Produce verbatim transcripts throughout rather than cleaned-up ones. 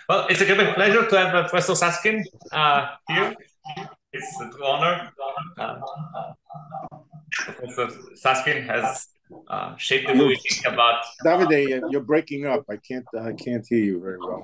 Well, it's a great pleasure to have uh, Professor Saskin uh, here. It's a true honor. Uh, Professor Saskin has uh, shaped the way You're, we think about. Davide, you're breaking up. I can't. I can't hear you very well.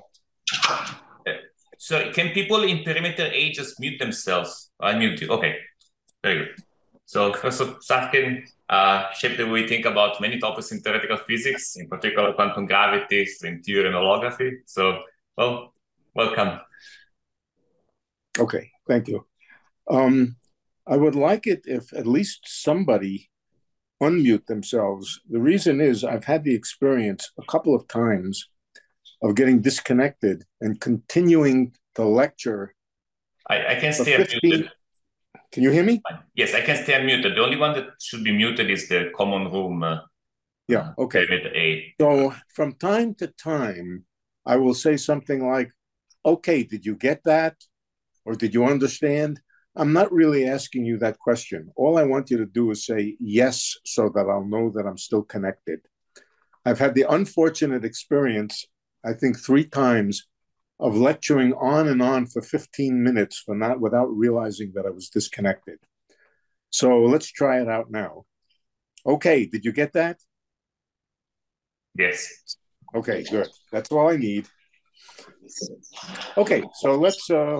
So, can people in perimeter A just mute themselves? I mute you. Okay, very good. So, Professor Saskin uh, shaped the way we think about many topics in theoretical physics, in particular quantum gravity, string theory, and holography. So, well, welcome. Okay, thank you. Um, I would like it if at least somebody unmute themselves. The reason is I've had the experience a couple of times of getting disconnected and continuing to lecture. I, I can stay fifteen unmuted. Can you hear me? Yes, I can stay unmuted. The only one that should be muted is the common room. Uh, yeah, okay. A. So from time to time, I will say something like, okay, did you get that? Or did you understand? I'm not really asking you that question. All I want you to do is say yes, so that I'll know that I'm still connected. I've had the unfortunate experience, I think three times, of lecturing on and on for fifteen minutes for not without realizing that I was disconnected. So let's try it out now. Okay, did you get that? Yes. Okay, good. That's all I need. Okay, so let's uh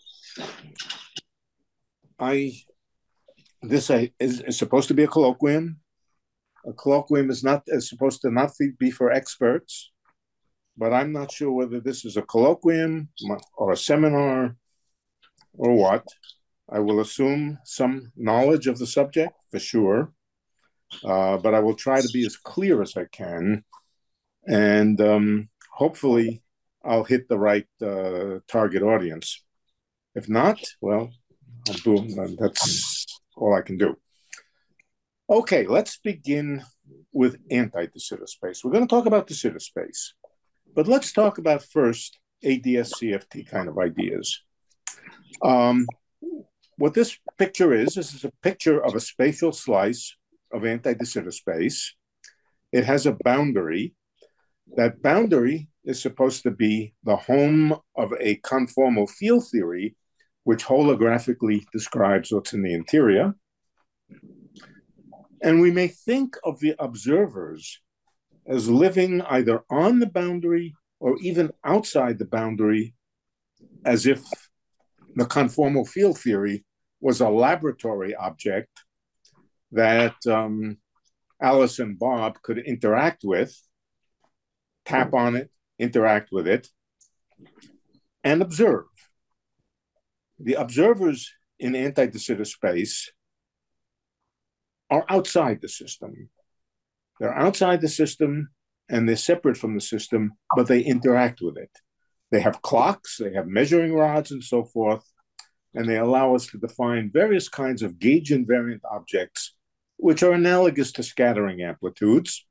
I this uh, is, is supposed to be a colloquium. A colloquium is not is supposed to not be for experts, but I'm not sure whether this is a colloquium or a seminar or what. I will assume some knowledge of the subject for sure, uh, but I will try to be as clear as I can, and um, hopefully I'll hit the right uh, target audience. If not, well, I'll do, that's all I can do. Okay, let's begin with anti-de Sitter space. We're going to talk about de Sitter space, but let's talk about first A D S C F T kind of ideas. Um, what this picture is, this is a picture of a spatial slice of anti-de Sitter space. It has a boundary. That boundary is supposed to be the home of a conformal field theory, which holographically describes what's in the interior. And we may think of the observers as living either on the boundary or even outside the boundary, as if the conformal field theory was a laboratory object that um, Alice and Bob could interact with, tap on it, interact with it, and observe. The observers in anti-de Sitter space are outside the system. They're outside the system and they're separate from the system, but they interact with it. They have clocks, they have measuring rods and so forth, and they allow us to define various kinds of gauge invariant objects, which are analogous to scattering amplitudes.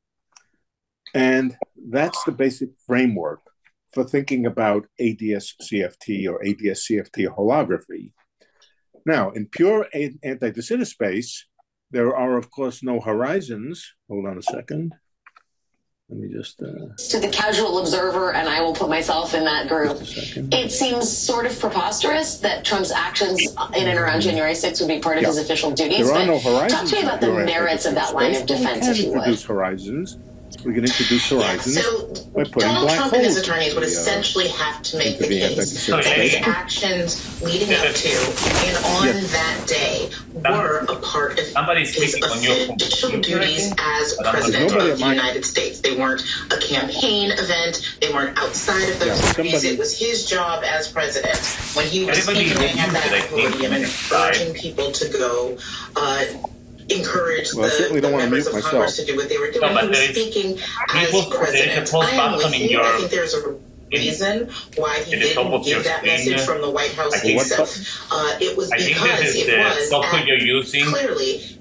And that's the basic framework for thinking about A D S C F T or A D S C F T holography. Now, in pure anti-de Sitter space, there are, of course, no horizons. Hold on a second. Let me just... Uh, to the casual observer, and I will put myself in that group, it seems sort of preposterous that Trump's actions in and around January sixth would be part of yeah. his official duties. There are no horizons. Talk to me about the merits of that line of defense, if you would. We can introduce horizons. We can introduce horizons yeah, so by putting Donald black Trump holes and his attorneys would the, essentially uh, have to make the the case that his actions leading up to and on yes. that day were a part of Somebody's his official duties as president of the United States. They weren't a campaign event. They weren't outside of those yeah, duties. It was his job as president when he was speaking at that podium and urging people to go uh, encourage well, the, the members of myself. Congress to do what they were doing. No, he was speaking as president. I am with you. I think there's a reason why he didn't give that message from the White House itself. Uh, it was because it was you're using clearly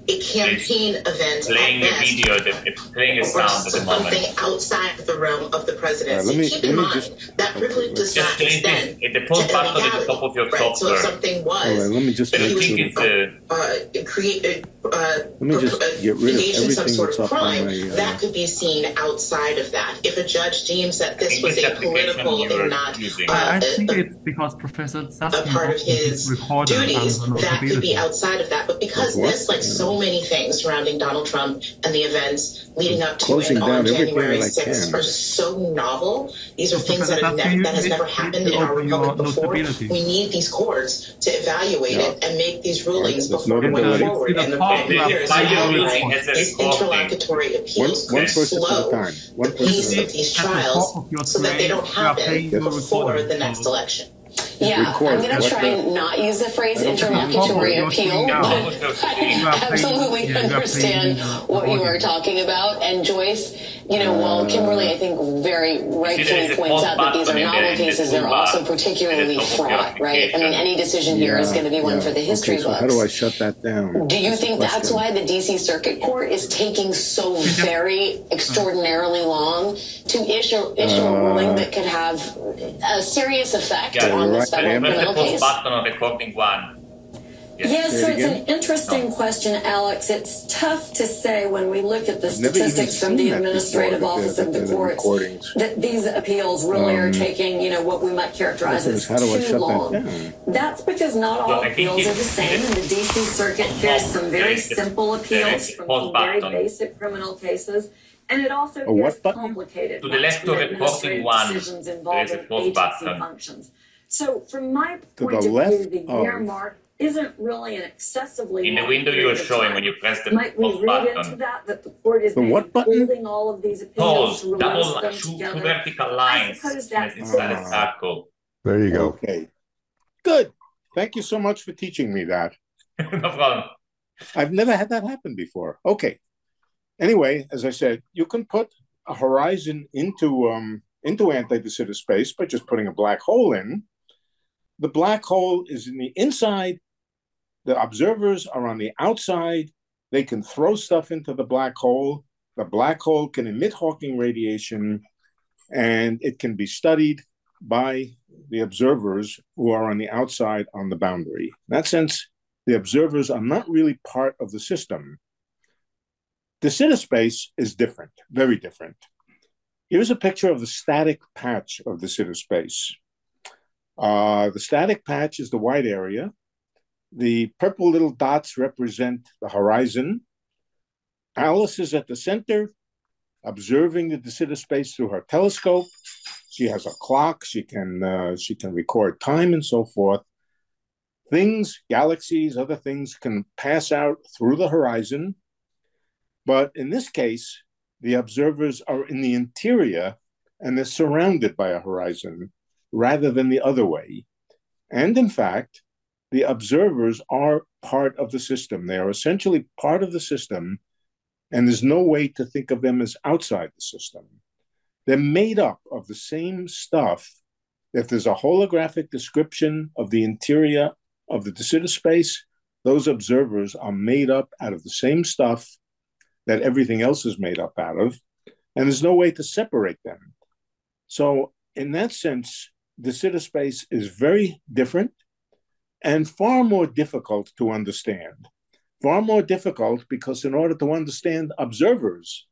a campaign event playing at a video, the, playing a sound at the moment. Something outside the realm of the presidency. Right, me, Keep in mind just, that privilege okay, does not extend the post to button at the top of your right? software. So if something was, all right, let me just but make he was sure. uh, uh, create, uh, let me just get rid of everything some sort that's of up crime, on my, uh, that could be seen outside of that. If a judge deems that this was a political and not using. uh, I think a, it's because Professor Susskind a part of his duties, that could be outside of that. But because this, like so many things surrounding Donald Trump and the events leading up to and on January sixth are so novel. These are things that, have ne- that has never happened in our republic before. We need these courts to evaluate yeah. it and make these rulings right. before we move forward. And the problem here is these interlocutory appeals one, one could slow time. One the pace of these trials so that they don't happen before the next election. Yeah, I'm going to try and not use the phrase interlocutory appeal, but I absolutely understand what you are talking about. And Joyce, you know, while Kimberly, I think, very rightfully points out that these are novel cases, they're also particularly fraught, right? I mean, any decision here is going to be one for the history books. How do I shut that down? Do you think that's why the D C Circuit Court is taking so very extraordinarily long to issue issue a ruling that could have a serious effect on this federal criminal case? Button on recording one. Yes, yes so it's an interesting no. question, Alex. It's tough to say when we look at the statistics from the Administrative Office of the Courts that these appeals really um, are taking, you know, what we might characterize as too long. That That's because not all well, appeals are the same. In the D C Circuit, there's some very simple appeals from some very basic criminal cases. And it also gets complicated to the left of recording one, decisions involving agency functions. So from my point of view, the year mark isn't really an excessively in the window you are showing when you press the might we read button. Into that that the court is holding all of these appeals to double them two, together. two vertical lines that inside a circle. There you go. Okay, good. Thank you so much for teaching me that. No problem. I've never had that happen before. Okay. Anyway, as I said, you can put a horizon into um into anti-de Sitter space by just putting a black hole in. The black hole is in the inside. The observers are on the outside. They can throw stuff into the black hole. The black hole can emit Hawking radiation, and it can be studied by the observers who are on the outside on the boundary. In that sense, the observers are not really part of the system. De Sitter space is different, very different. Here's a picture of the static patch of De Sitter space. Uh, the static patch is the white area. The purple little dots represent the horizon. Alice is at the center, observing the De Sitter space through her telescope. She has a clock. She can uh, she can record time and so forth. Things, galaxies, other things can pass out through the horizon. But in this case, the observers are in the interior and they're surrounded by a horizon rather than the other way. And in fact, the observers are part of the system. They are essentially part of the system, and there's no way to think of them as outside the system. They're made up of the same stuff. If there's a holographic description of the interior of the De Sitter space, those observers are made up out of the same stuff that everything else is made up out of, and there's no way to separate them. So in that sense, De Sitter space is very different and far more difficult to understand. Far more difficult because in order to understand observers,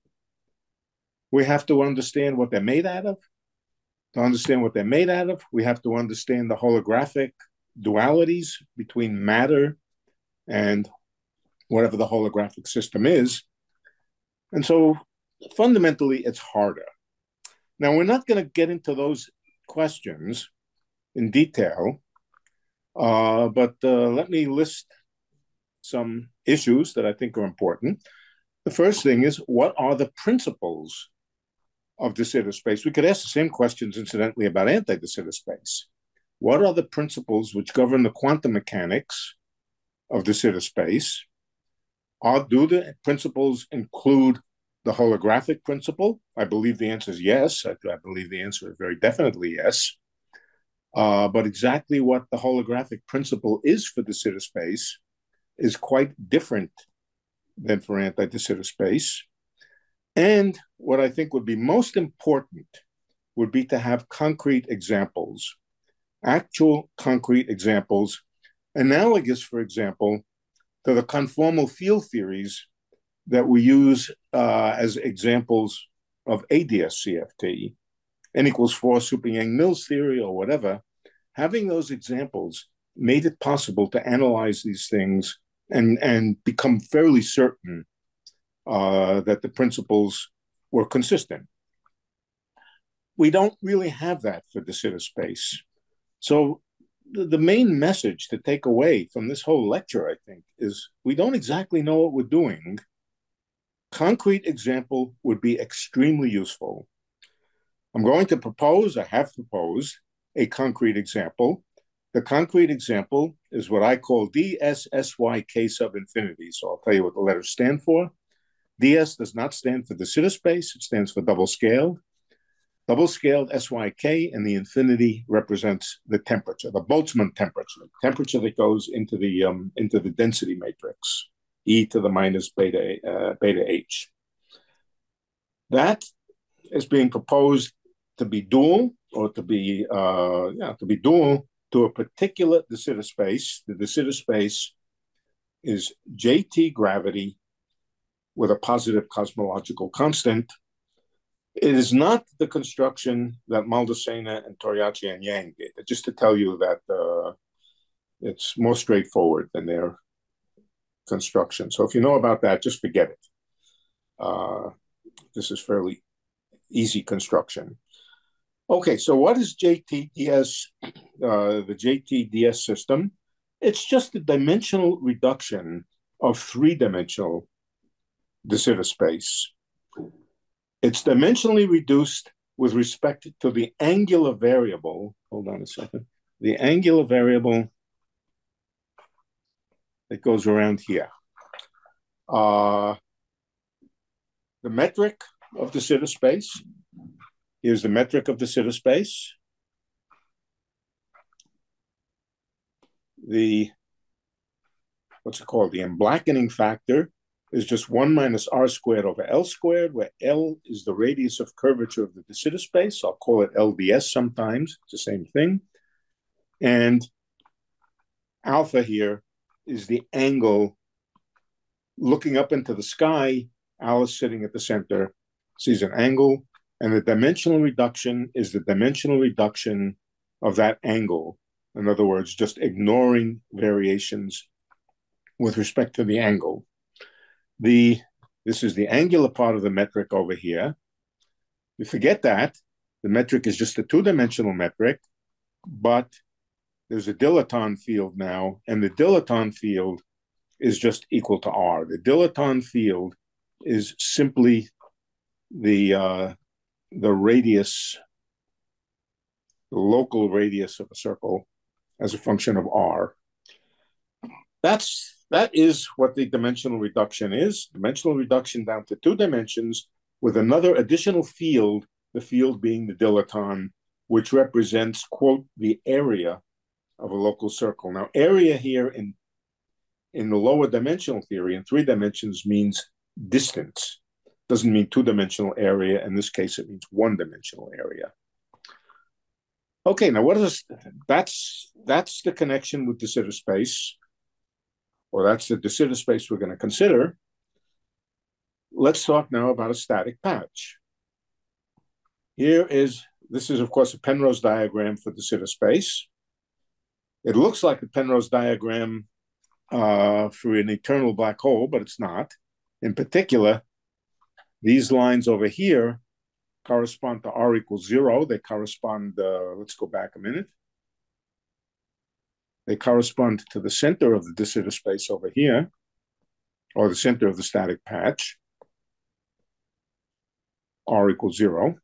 we have to understand what they're made out of. To understand what they're made out of, we have to understand the holographic dualities between matter and whatever the holographic system is. And so fundamentally, it's harder. Now, we're not going to get into those questions in detail, uh, but uh, let me list some issues that I think are important. The first thing is, what are the principles of De Sitter space? We could ask the same questions, incidentally, about anti-De Sitter space. What are the principles which govern the quantum mechanics of De Sitter space? Are, do the principles include the holographic principle? I believe the answer is yes. I, I believe the answer is very definitely yes. Uh, but exactly what the holographic principle is for De Sitter space is quite different than for anti-de Sitter space. And what I think would be most important would be to have concrete examples, actual concrete examples, analogous, for example, to the conformal field theories that we use uh, as examples of A D S C F T, N equals four super Yang-Mills theory or whatever. Having those examples made it possible to analyze these things and, and become fairly certain uh, that the principles were consistent. We don't really have that for de Sitter space. So the, the main message to take away from this whole lecture, I think, is we don't exactly know what we're doing. Concrete example would be extremely useful. I'm going to propose, I have proposed, a concrete example. The concrete example is what I call D S S Y K sub infinity. So I'll tell you what the letters stand for. D S does not stand for de Sitter space. It stands for double scaled. Double scaled S Y K, and the infinity represents the temperature, the Boltzmann temperature, the temperature that goes into the um, into the density matrix, E to the minus beta uh, beta H. That is being proposed to be dual, or to be uh, yeah, to be dual to a particular de Sitter space. The de Sitter space is J T gravity with a positive cosmological constant. It is not the construction that Maldacena and Toriaci and Yang did. Just to tell you that uh, it's more straightforward than their construction. So if you know about that, just forget it. Uh, this is fairly easy construction. Okay, so what is J T D S, uh, the J T D S system? It's just a dimensional reduction of three-dimensional de Sitter space. It's dimensionally reduced with respect to the angular variable. Hold on a second. The angular variable that goes around here. Uh, the metric of de Sitter space. Here's the metric of de Sitter space. The, what's it called? The emblackening factor is just one minus r squared over L squared, where L is the radius of curvature of the de Sitter space. I'll call it L D S sometimes. It's the same thing. And alpha here is the angle looking up into the sky. Alice sitting at the center sees an angle, and the dimensional reduction is the dimensional reduction of that angle. In other words, just ignoring variations with respect to the angle. The, this is the angular part of the metric over here. You forget that. The metric is just a two-dimensional metric, but there's a dilaton field now, and the dilaton field is just equal to R. The dilaton field is simply the, uh, the radius, the local radius of a circle as a function of R. That's That is what the dimensional reduction is. Dimensional reduction down to two dimensions with another additional field, the field being the dilaton, which represents, quote, the area of a local circle. Now, area here in, in the lower dimensional theory in three dimensions means distance. Doesn't mean two-dimensional area. In this case, it means one-dimensional area. Okay, now what is, that's, that's the connection with de Sitter space. Or that's the de Sitter space we're going to consider. Let's talk now about a static patch. Here is, this is of course a Penrose diagram for de Sitter space. It looks like a Penrose diagram uh, for an eternal black hole, but it's not. In particular, these lines over here correspond to R equals zero. They correspond, uh, let's go back a minute. They correspond to the center of the de Sitter space over here, or the center of the static patch, R equals zero.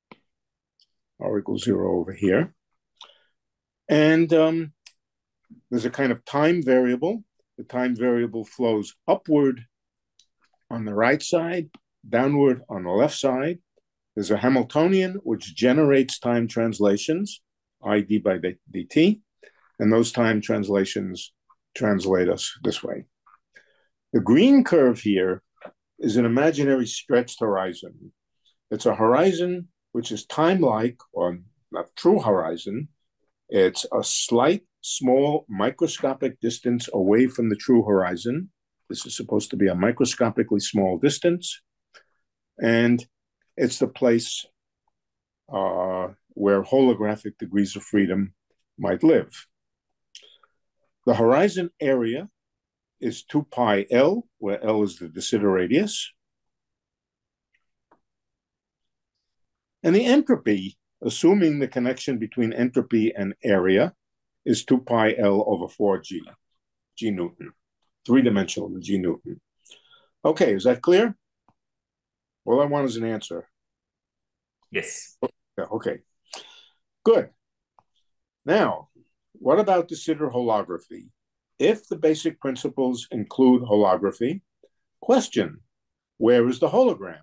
R equals zero over here. And um, there's a kind of time variable. The time variable flows upward on the right side, downward on the left side. There's a Hamiltonian, which generates time translations, I d by dt. And those time translations translate us this way. The green curve here is an imaginary stretched horizon. It's a horizon which is time-like, or not true horizon. It's a slight, small, microscopic distance away from the true horizon. This is supposed to be a microscopically small distance. And it's the place uh, where holographic degrees of freedom might live. The horizon area is two pi L, where L is the de Sitter radius. And the entropy, assuming the connection between entropy and area, is two pi L over four G, G Newton, three-dimensional G Newton. Okay, is that clear? All I want is an answer. Yes. Okay, good. Now, what about de Sitter holography? If the basic principles include holography, question, where is the hologram?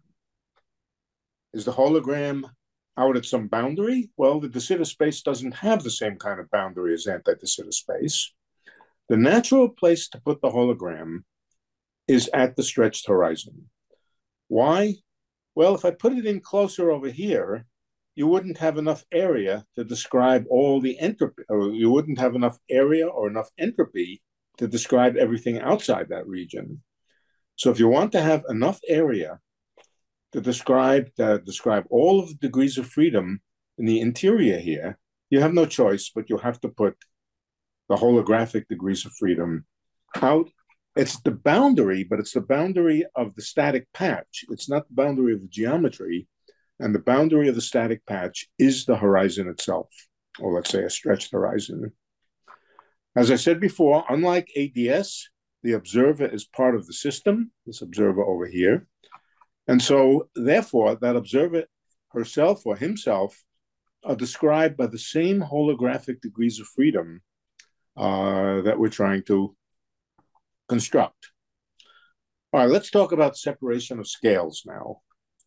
Is the hologram out at some boundary? Well, the de Sitter space doesn't have the same kind of boundary as anti-de Sitter space. The natural place to put the hologram is at the stretched horizon. Why? Well, if I put it in closer over here, you wouldn't have enough area to describe all the entropy, or you wouldn't have enough area or enough entropy to describe everything outside that region. So if you want to have enough area to describe, to describe all of the degrees of freedom in the interior here, you have no choice, but you have to put the holographic degrees of freedom out. It's the boundary, but it's the boundary of the static patch. It's not the boundary of the geometry. And the boundary of the static patch is the horizon itself, or let's say a stretched horizon. As I said before, unlike A D S, the observer is part of the system, this observer over here. And so, therefore, that observer herself or himself are described by the same holographic degrees of freedom uh, that we're trying to construct. All right, let's talk about separation of scales now.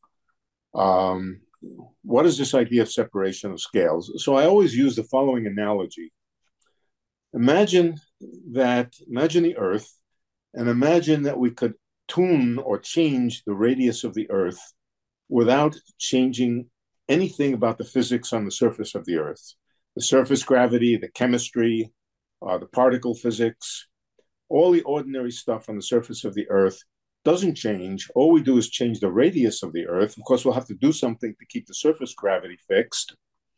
Um, what is this idea of separation of scales? So I always use the following analogy. Imagine that, imagine the Earth, and imagine that we could tune or change the radius of the Earth without changing anything about the physics on the surface of the Earth. The surface gravity, the chemistry, uh, the particle physics, all the ordinary stuff on the surface of the Earth doesn't change. All we do is change the radius of the Earth. Of course, we'll have to do something to keep the surface gravity fixed.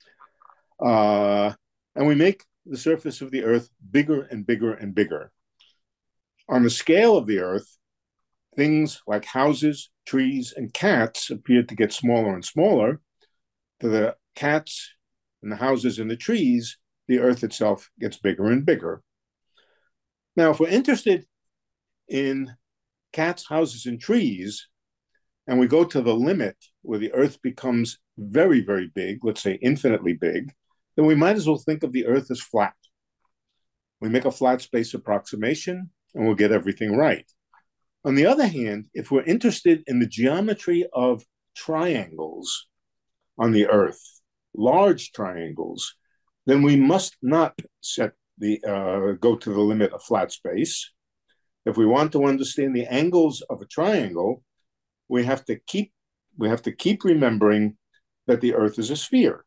Uh, and we make the surface of the Earth bigger and bigger and bigger. On the scale of the Earth, things like houses, trees, and cats appear to get smaller and smaller. To the cats and the houses and the trees, the Earth itself gets bigger and bigger. Now, if we're interested in cats, houses, and trees, and we go to the limit where the Earth becomes very, very big, let's say infinitely big, then we might as well think of the Earth as flat. We make a flat space approximation, and we'll get everything right. On the other hand, if we're interested in the geometry of triangles on the Earth, large triangles, then we must not set the uh, go to the limit of flat space. If we want to understand the angles of a triangle, we have to keep we have to keep remembering that the Earth is a sphere.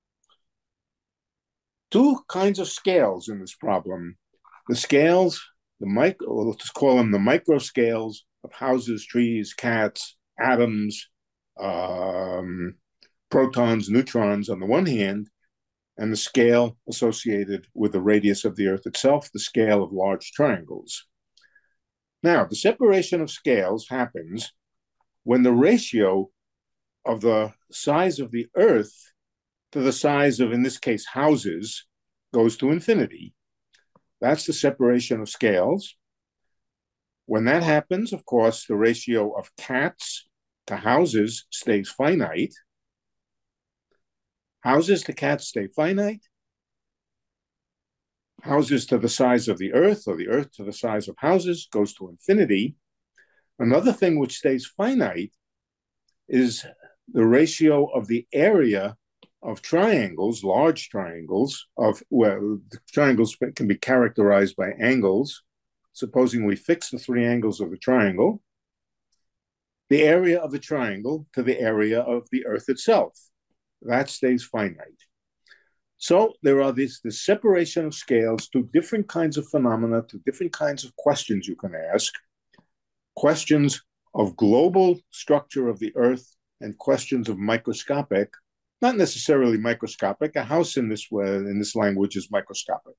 Two kinds of scales in this problem. The scales, the micro, let's call them the micro scales of houses, trees, cats, atoms, um, protons, neutrons on the one hand, and the scale associated with the radius of the Earth itself, the scale of large triangles. Now, the separation of scales happens when the ratio of the size of the Earth to the size of, in this case, houses, goes to infinity. That's the separation of scales. When that happens, of course, the ratio of cats to houses stays finite. Houses to cats stay finite. Houses to the size of the Earth, or the Earth to the size of houses, goes to infinity. Another thing which stays finite is the ratio of the area of triangles, large triangles, of, well, the triangles can be characterized by angles, supposing we fix the three angles of the triangle, the area of the triangle to the area of the Earth itself. That stays finite. So there are this, this separation of scales to different kinds of phenomena, to different kinds of questions you can ask, questions of global structure of the Earth and questions of microscopic, not necessarily microscopic. A house in this way, in this language is microscopic.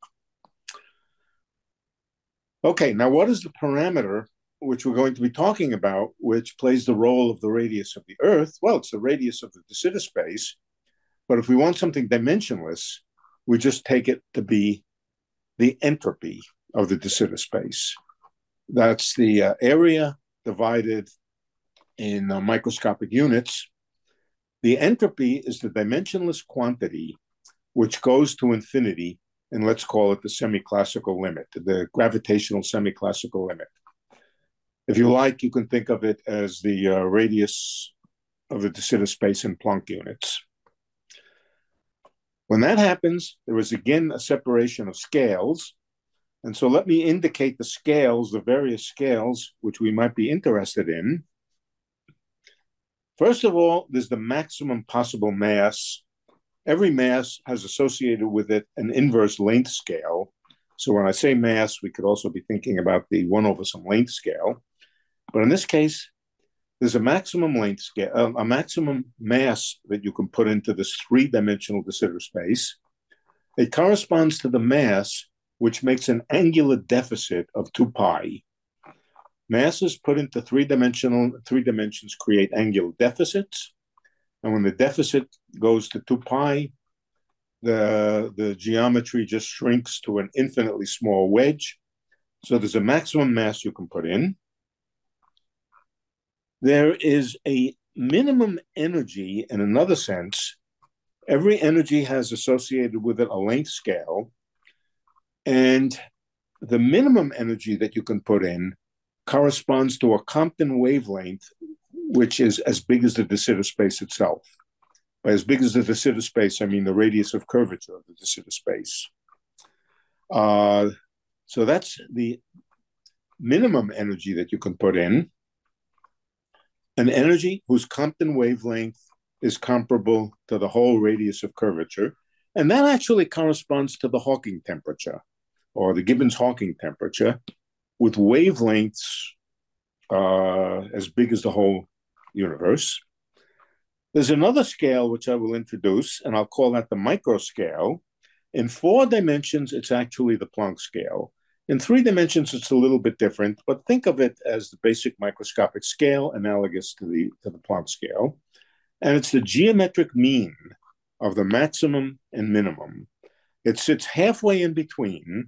Okay, now what is the parameter which we're going to be talking about, which plays the role of the radius of the Earth? Well, it's the radius of the de Sitter space. But if we want something dimensionless, we just take it to be the entropy of the de Sitter space. That's the uh, area divided in uh, microscopic units. The entropy is the dimensionless quantity which goes to infinity, and let's call it the semi-classical limit, the gravitational semi-classical limit. If you like, you can think of it as the uh, radius of the de Sitter space in Planck units. When that happens, there is again a separation of scales. And so let me indicate the scales, the various scales which we might be interested in. First of all, there's the maximum possible mass. Every mass has associated with it an inverse length scale. So when I say mass, we could also be thinking about the one over some length scale. But in this case, there's a maximum length scale, uh, a maximum mass that you can put into this three-dimensional de Sitter space. It corresponds to the mass which makes an angular deficit of two pi. Masses put into three-dimensional, three dimensions create angular deficits. And when the deficit goes to two pi, the, the geometry just shrinks to an infinitely small wedge. So there's a maximum mass you can put in. There is a minimum energy in another sense. Every energy has associated with it a length scale. And the minimum energy that you can put in corresponds to a Compton wavelength, which is as big as the de Sitter space itself. By as big as the de Sitter space, I mean the radius of curvature of the de Sitter space. Uh, so that's the minimum energy that you can put in. An energy whose Compton wavelength is comparable to the whole radius of curvature. And that actually corresponds to the Hawking temperature, or the Gibbons-Hawking temperature, with wavelengths uh, as big as the whole universe. There's another scale which I will introduce, and I'll call that the microscale. In four dimensions, it's actually the Planck scale. In three dimensions, it's a little bit different, but think of it as the basic microscopic scale analogous to the, to the Planck scale. And it's the geometric mean of the maximum and minimum. It sits halfway in between,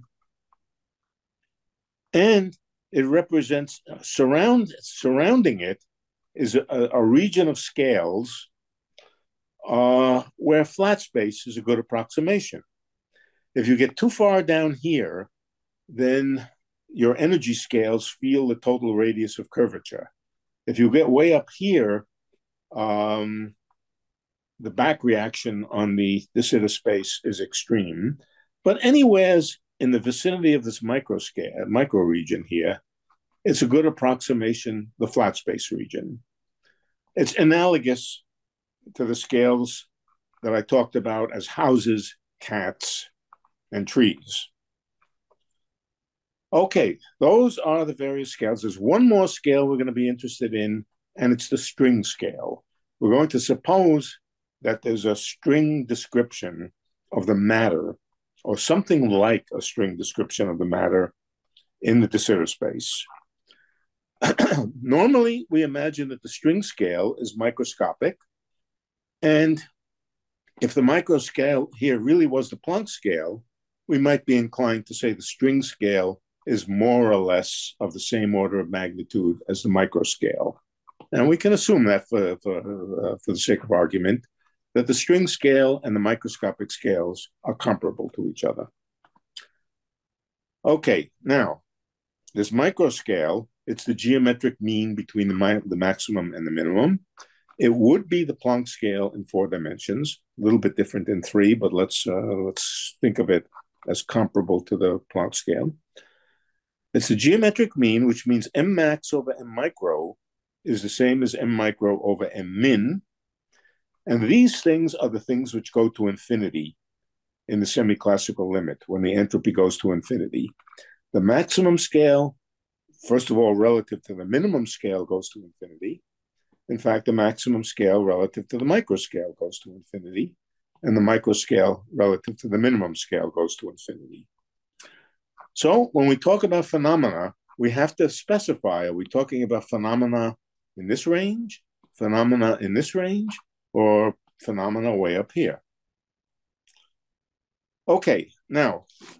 and it represents, uh, surround, surrounding it is a, a region of scales uh, where flat space is a good approximation. If you get too far down here, then your energy scales feel the total radius of curvature. If you get way up here, um, the back reaction on the de Sitter space is extreme. But anywheres in the vicinity of this micro scale, micro region here, it's a good approximation, the flat space region. It's analogous to the scales that I talked about as houses, cats, and trees. Okay, those are the various scales. There's one more scale we're going to be interested in, and it's the string scale. We're going to suppose that there's a string description of the matter, or something like a string description of the matter in the de Sitter space. Normally, we imagine that the string scale is microscopic, and if the microscale here really was the Planck scale, we might be inclined to say the string scale is more or less of the same order of magnitude as the microscale. And we can assume that for, for, uh, for the sake of argument, that the string scale and the microscopic scales are comparable to each other. Okay, now, this microscale, it's the geometric mean between the, the maximum and the minimum. It would be the Planck scale in four dimensions, a little bit different in three, but let's, uh, let's think of it as comparable to the Planck scale. It's the geometric mean, which means M max over M micro is the same as M micro over M min. And these things are the things which go to infinity in the semi-classical limit, when the entropy goes to infinity. The maximum scale, first of all, relative to the minimum scale, goes to infinity. In fact, the maximum scale relative to the microscale goes to infinity, and the microscale relative to the minimum scale goes to infinity. So when we talk about phenomena, we have to specify, are we talking about phenomena in this range, phenomena in this range, or phenomena way up here? Okay, now,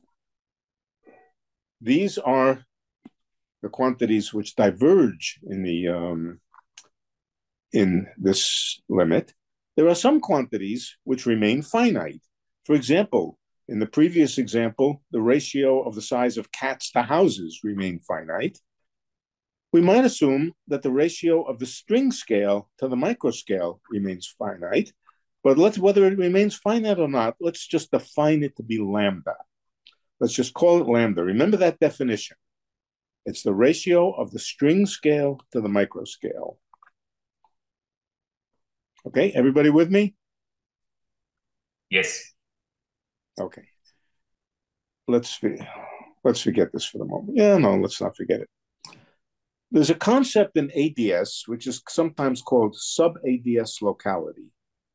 these are the quantities which diverge in the um, in this limit. There are some quantities which remain finite. For example, in the previous example, the ratio of the size of cats to houses remained finite. We might assume that the ratio of the string scale to the microscale remains finite, but let's, whether it remains finite or not, let's just define it to be lambda. Let's just call it lambda. Remember that definition. It's the ratio of the string scale to the microscale. Okay, everybody with me? Yes. Okay. Let's, let's forget this for the moment. Yeah, no, let's not forget it. There's a concept in A D S, which is sometimes called sub-A D S locality.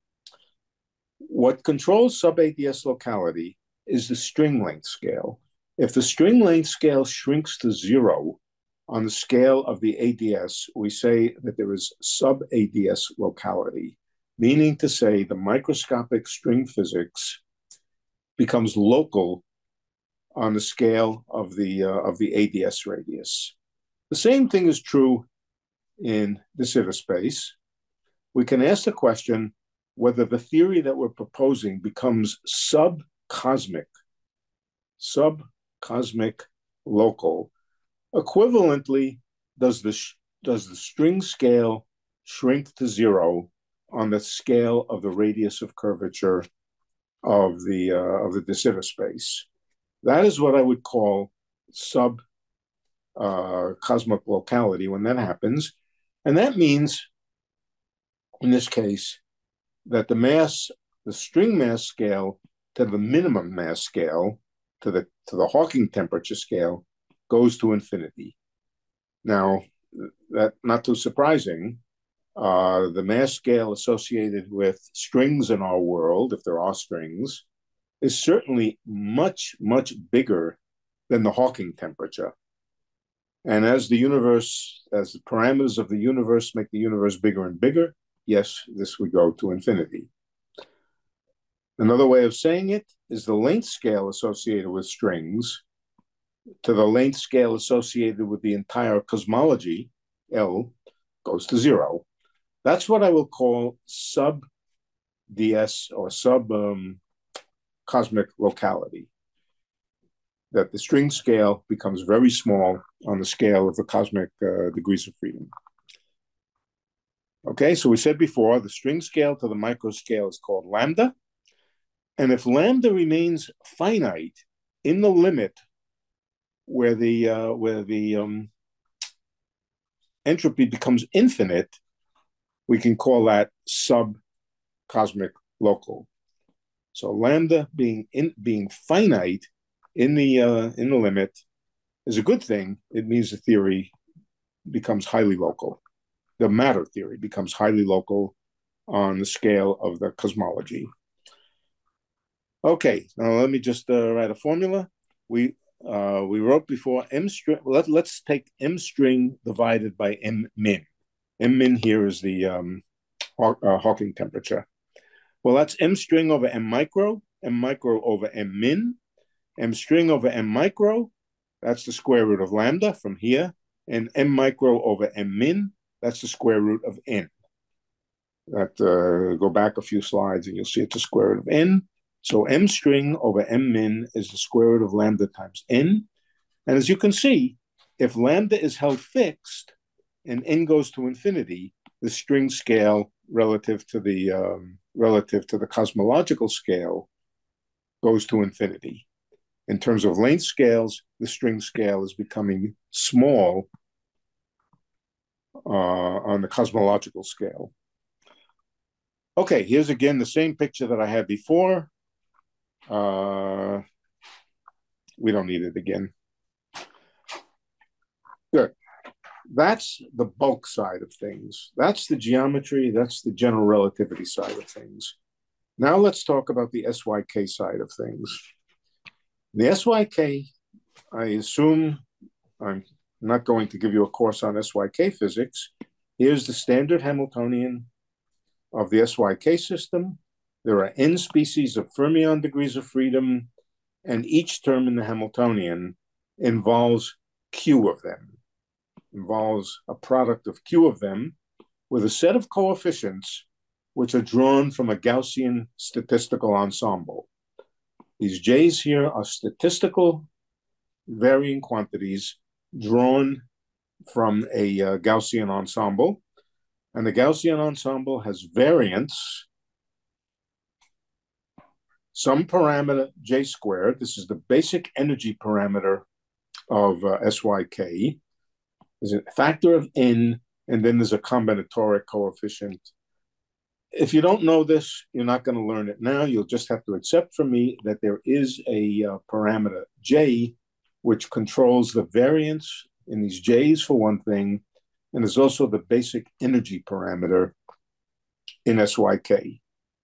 What controls sub-A D S locality is the string length scale. If the string length scale shrinks to zero on the scale of the A D S, we say that there is sub-A D S locality, meaning to say the microscopic string physics becomes local on the scale of the, uh, of the A D S radius. The same thing is true in de Sitter space. We can ask the question whether the theory that we're proposing becomes sub-cosmic, sub-cosmic local. Equivalently, does the, does the string scale shrink to zero on the scale of the radius of curvature of the, uh, of the de Sitter space? That is what I would call sub uh, cosmic locality when that happens. And that means, in this case, that the mass, the string mass scale to the minimum mass scale, to the, to the Hawking temperature scale, goes to infinity. Now, that not too surprising, uh, the mass scale associated with strings in our world, if there are strings, is certainly much, much bigger than the Hawking temperature. And as the universe, as the parameters of the universe make the universe bigger and bigger, yes, this would go to infinity. Another way of saying it is the length scale associated with strings to the length scale associated with the entire cosmology, L, goes to zero. That's what I will call sub-D S or sub-cosmic um, locality. That the string scale becomes very small on the scale of the cosmic uh, degrees of freedom. Okay, so we said before, the string scale to the microscale is called lambda. And if lambda remains finite in the limit where the, uh, where the um, entropy becomes infinite, we can call that sub-cosmic local. So lambda being, in, being finite in the uh, in the limit is a good thing. It means the theory becomes highly local. The matter theory becomes highly local on the scale of the cosmology. Okay, now let me just uh, write a formula. We uh, we wrote before m string. Let, let's take m string divided by m min. M min here is the um, Haw uh, Hawking temperature. Well, that's m string over m micro, m micro over m min. M string over m micro, that's the square root of lambda from here, and m micro over m min, that's the square root of n. That uh, go back a few slides and you'll see it's the square root of n. So m string over m min is the square root of lambda times n. And as you can see, if lambda is held fixed and n goes to infinity, the string scale relative to the um, relative to the cosmological scale goes to infinity. in terms of length scales, the string scale is becoming small uh, on the cosmological scale. Okay, here's again the same picture that I had before. Uh, we don't need it again. Good. That's the bulk side of things. That's the geometry. That's the general relativity side of things. Now let's talk about the S Y K side of things. The S Y K, I assume I'm not going to give you a course on S Y K physics. Here's the standard Hamiltonian of the S Y K system. There are n species of fermion degrees of freedom, and each term in the Hamiltonian involves q of them, involves a product of q of them with a set of coefficients which are drawn from a Gaussian statistical ensemble. These j's here are statistical varying quantities drawn from a uh, Gaussian ensemble, and the Gaussian ensemble has variance, some parameter j squared. This is the basic energy parameter of uh, S Y K. There's a factor of n, and then there's a combinatoric coefficient. If you don't know this, you're not going to learn it now. You'll just have to accept from me that there is a uh, parameter j, which controls the variance in these j's for one thing, and there's also the basic energy parameter in S Y K.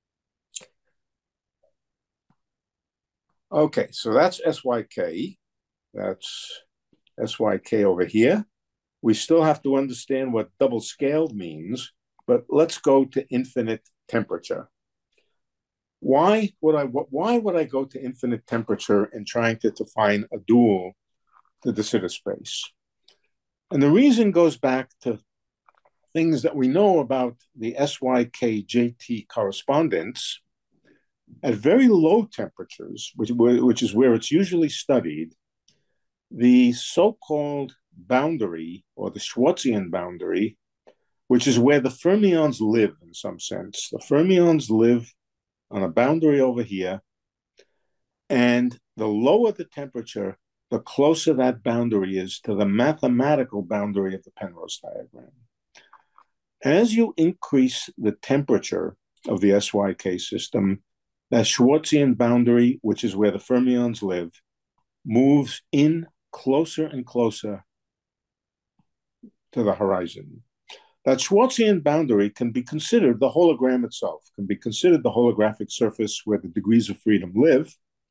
Okay, so that's S Y K. That's S Y K over here. We still have to understand what double scaled means, but let's go to infinite temperature. Why would I, why would I go to infinite temperature in trying to define a dual to de Sitter space? And the reason goes back to things that we know about the S Y K J T correspondence. At very low temperatures, which, which is where it's usually studied, the so-called boundary, or the Schwarzian boundary, which is where the fermions live in some sense. The fermions live on a boundary over here, and the lower the temperature, the closer that boundary is to the mathematical boundary of the Penrose diagram. As you increase the temperature of the S Y K system, that Schwarzian boundary, which is where the fermions live, moves in closer and closer to the horizon. That Schwarzian boundary can be considered the hologram itself, can be considered the holographic surface where the degrees of freedom live.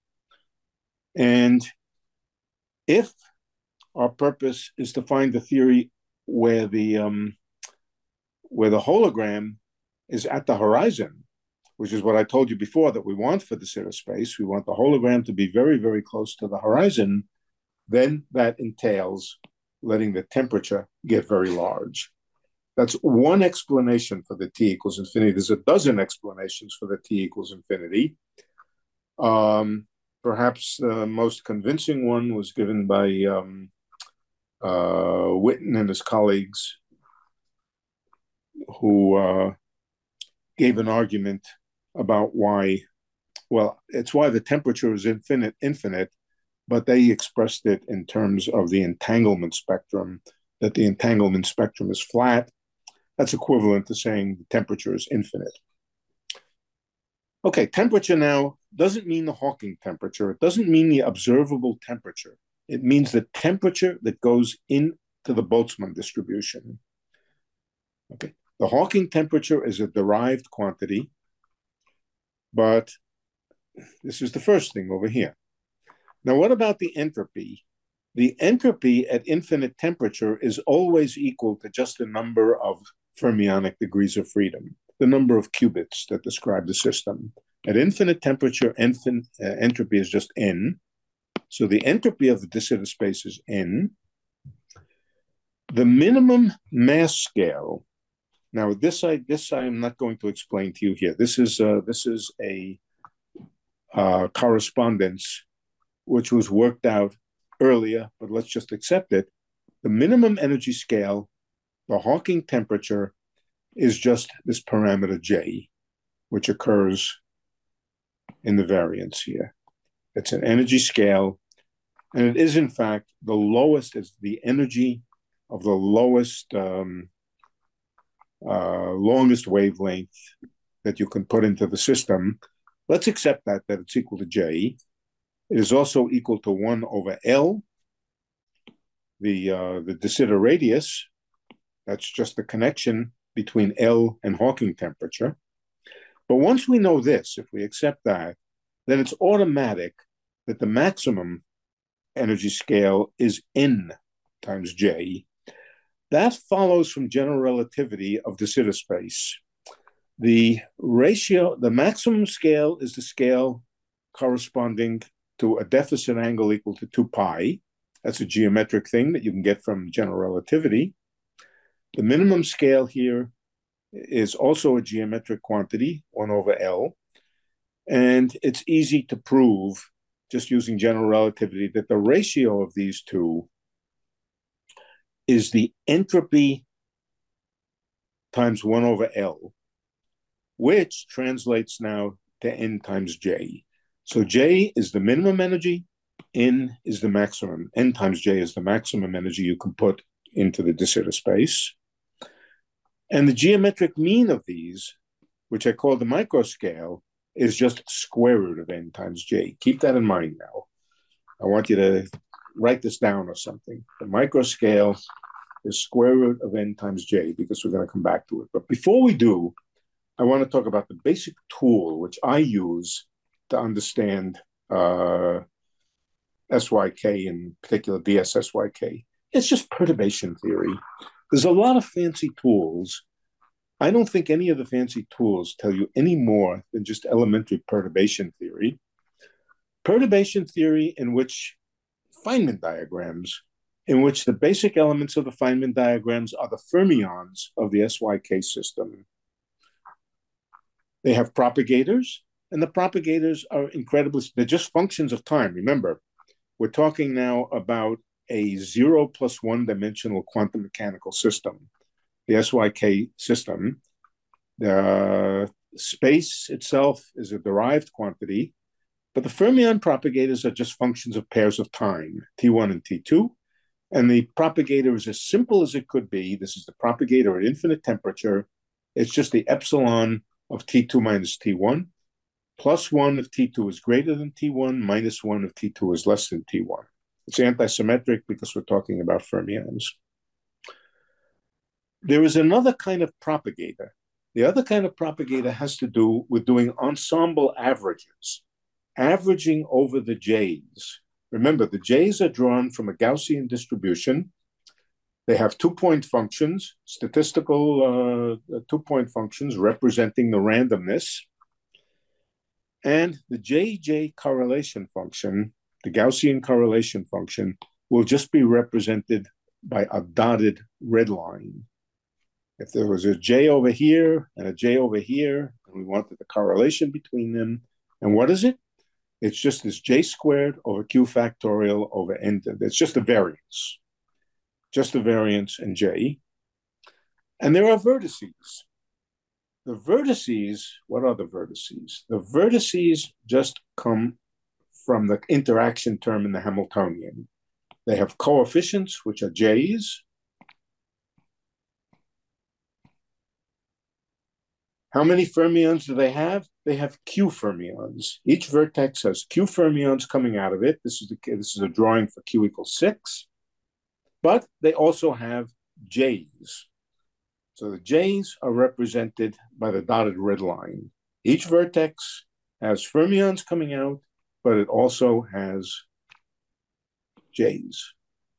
And if our purpose is to find the theory where the, um, where the hologram is at the horizon, which is what I told you before that we want for de Sitter space, we want the hologram to be very, very close to the horizon, then that entails letting the temperature get very large. That's one explanation for the T equals infinity. There's a dozen explanations for the T equals infinity. Um, perhaps the most convincing one was given by um, uh, Witten and his colleagues, who uh, gave an argument about why, well, it's why the temperature is infinite, infinite, but they expressed it in terms of the entanglement spectrum, that the entanglement spectrum is flat. That's equivalent to saying the temperature is infinite. Okay, temperature now doesn't mean the Hawking temperature. It doesn't mean the observable temperature. It means the temperature that goes into the Boltzmann distribution. Okay, the Hawking temperature is a derived quantity, but this is the first thing over here. Now, what about the entropy? The entropy at infinite temperature is always equal to just the number of fermionic degrees of freedom, the number of qubits that describe the system. At infinite temperature, infin, uh, entropy is just n. So the entropy of the de Sitter space is n. The minimum mass scale. Now, this I this I am not going to explain to you here. This is uh, this is a uh, correspondence which was worked out earlier, but let's just accept it. The minimum energy scale, the Hawking temperature, is just this parameter J, which occurs in the variance here. It's an energy scale And it is, in fact, the lowest, is the energy of the lowest, um, uh, longest wavelength that you can put into the system. Let's accept that, that it's equal to J. It is also equal to one over L, the, uh, the de Sitter radius. That's just the connection between L and Hawking temperature. But once we know this, if we accept that, then it's automatic that the maximum energy scale is N times J. That follows from general relativity of de Sitter space. The ratio, the maximum scale is the scale corresponding to a deficit angle equal to two pi. That's a geometric thing that you can get from general relativity. The minimum scale here is also a geometric quantity, one over L. And it's easy to prove, just using general relativity, that the ratio of these two is the entropy times one over L, which translates now to N times J. So J is the minimum energy, N is the maximum. N times J is the maximum energy you can put into the de Sitter space. And the geometric mean of these, which I call the microscale, is just square root of N times J. Keep that in mind now. I want you to write this down or something. The microscale is square root of N times J, because we're going to come back to it. But before we do, I want to talk about the basic tool which I use to understand uh, S Y K, in particular D S S Y K. It's just perturbation theory. There's a lot of fancy tools. I don't think any of the fancy tools tell you any more than just elementary perturbation theory. Perturbation theory in which Feynman diagrams, in which the basic elements of the Feynman diagrams are the fermions of the S Y K system. They have propagators, and the propagators are incredibly, they're just functions of time. Remember, we're talking now about a zero plus one dimensional quantum mechanical system, the S Y K system. The space itself is a derived quantity, but the fermion propagators are just functions of pairs of time, T one and T two. And the propagator is as simple as it could be. This is the propagator at infinite temperature. It's just the epsilon of T two minus T one, plus one if T two is greater than T one, minus one if T two is less than T one. It's antisymmetric because we're talking about fermions. There is another kind of propagator. The other kind of propagator has to do with doing ensemble averages, averaging over the J's. Remember, the J's are drawn from a Gaussian distribution. They have two-point functions, statistical uh, two-point functions representing the randomness. And the J J correlation function, the Gaussian correlation function, will just be represented by a dotted red line. If there was a J over here and a J over here, and we wanted the correlation between them, and what is it? It's just this J squared over Q factorial over N. It's just the variance. Just the variance in J. And there are vertices. The vertices, what are the vertices? The vertices just come from the interaction term in the Hamiltonian. They have coefficients, which are J's. How many fermions do they have? They have Q fermions. Each vertex has Q fermions coming out of it. This is, the, this is a drawing for Q equals six. But they also have J's. So the J's are represented by the dotted red line. Each vertex has fermions coming out, but it also has J's.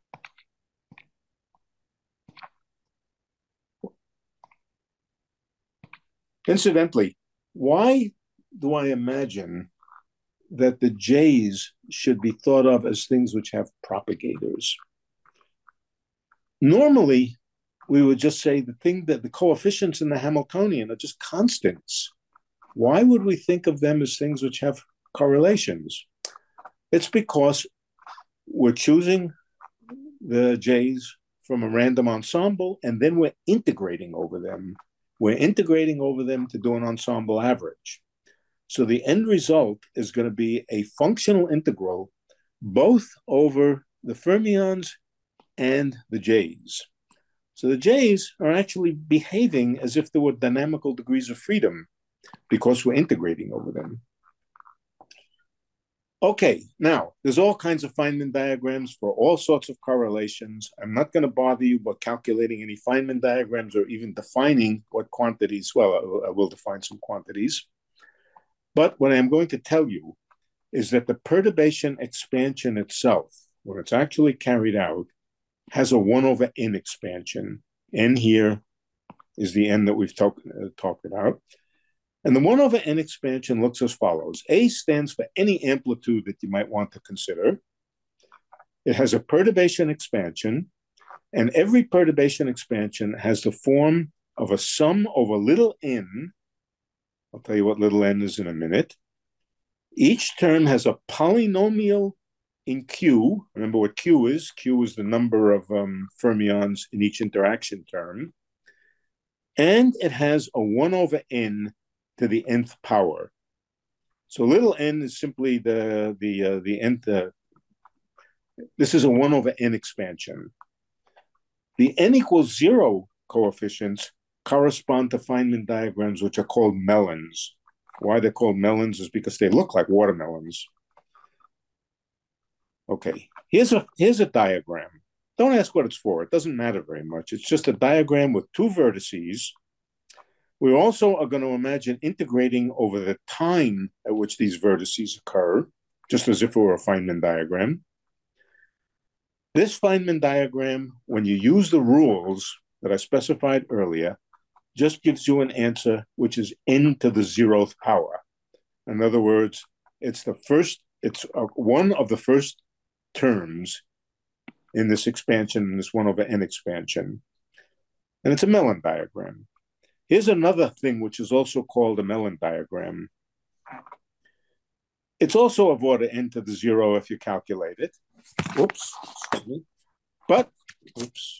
Incidentally, why do I imagine that the J's should be thought of as things which have propagators? Normally, we would just say the thing that the coefficients in the Hamiltonian are just constants. Why would we think of them as things which have correlations? It's because we're choosing the J's from a random ensemble, and then we're integrating over them. We're integrating over them to do an ensemble average. So the end result is going to be a functional integral both over the fermions and the J's. So the J's are actually behaving as if there were dynamical degrees of freedom because we're integrating over them. Okay, now, there's all kinds of Feynman diagrams for all sorts of correlations. I'm not going to bother you about calculating any Feynman diagrams or even defining what quantities, well, I will define some quantities. But what I'm going to tell you is that the perturbation expansion itself, when it's actually carried out, has a one over n expansion. N here is the n that we've talk, uh, talked about. And the one over n expansion looks as follows. A stands for any amplitude that you might want to consider. It has a perturbation expansion, and every perturbation expansion has the form of a sum over little n. I'll tell you what little n is in a minute. Each term has a polynomial in Q. Remember what Q is? Q is the number of um, fermions in each interaction term. And it has a one over n to the nth power. So little n is simply the, the, uh, the nth. Uh, this is a one over n expansion. The n equals zero coefficients correspond to Feynman diagrams, which are called melons. Why they're called melons is because they look like watermelons. Okay, here's a, here's a diagram. Don't ask what it's for. It doesn't matter very much. It's just a diagram with two vertices. We also are going to imagine integrating over the time at which these vertices occur, just as if it were a Feynman diagram. This Feynman diagram, when you use the rules that I specified earlier, just gives you an answer which is n to the zeroth power. In other words, it's the first, it's uh, one of the first terms in this expansion, in this one over n expansion. And it's a melon diagram. Here's another thing which is also called a melon diagram. It's also of order n to the zero if you calculate it. Oops, excuse me. But, oops.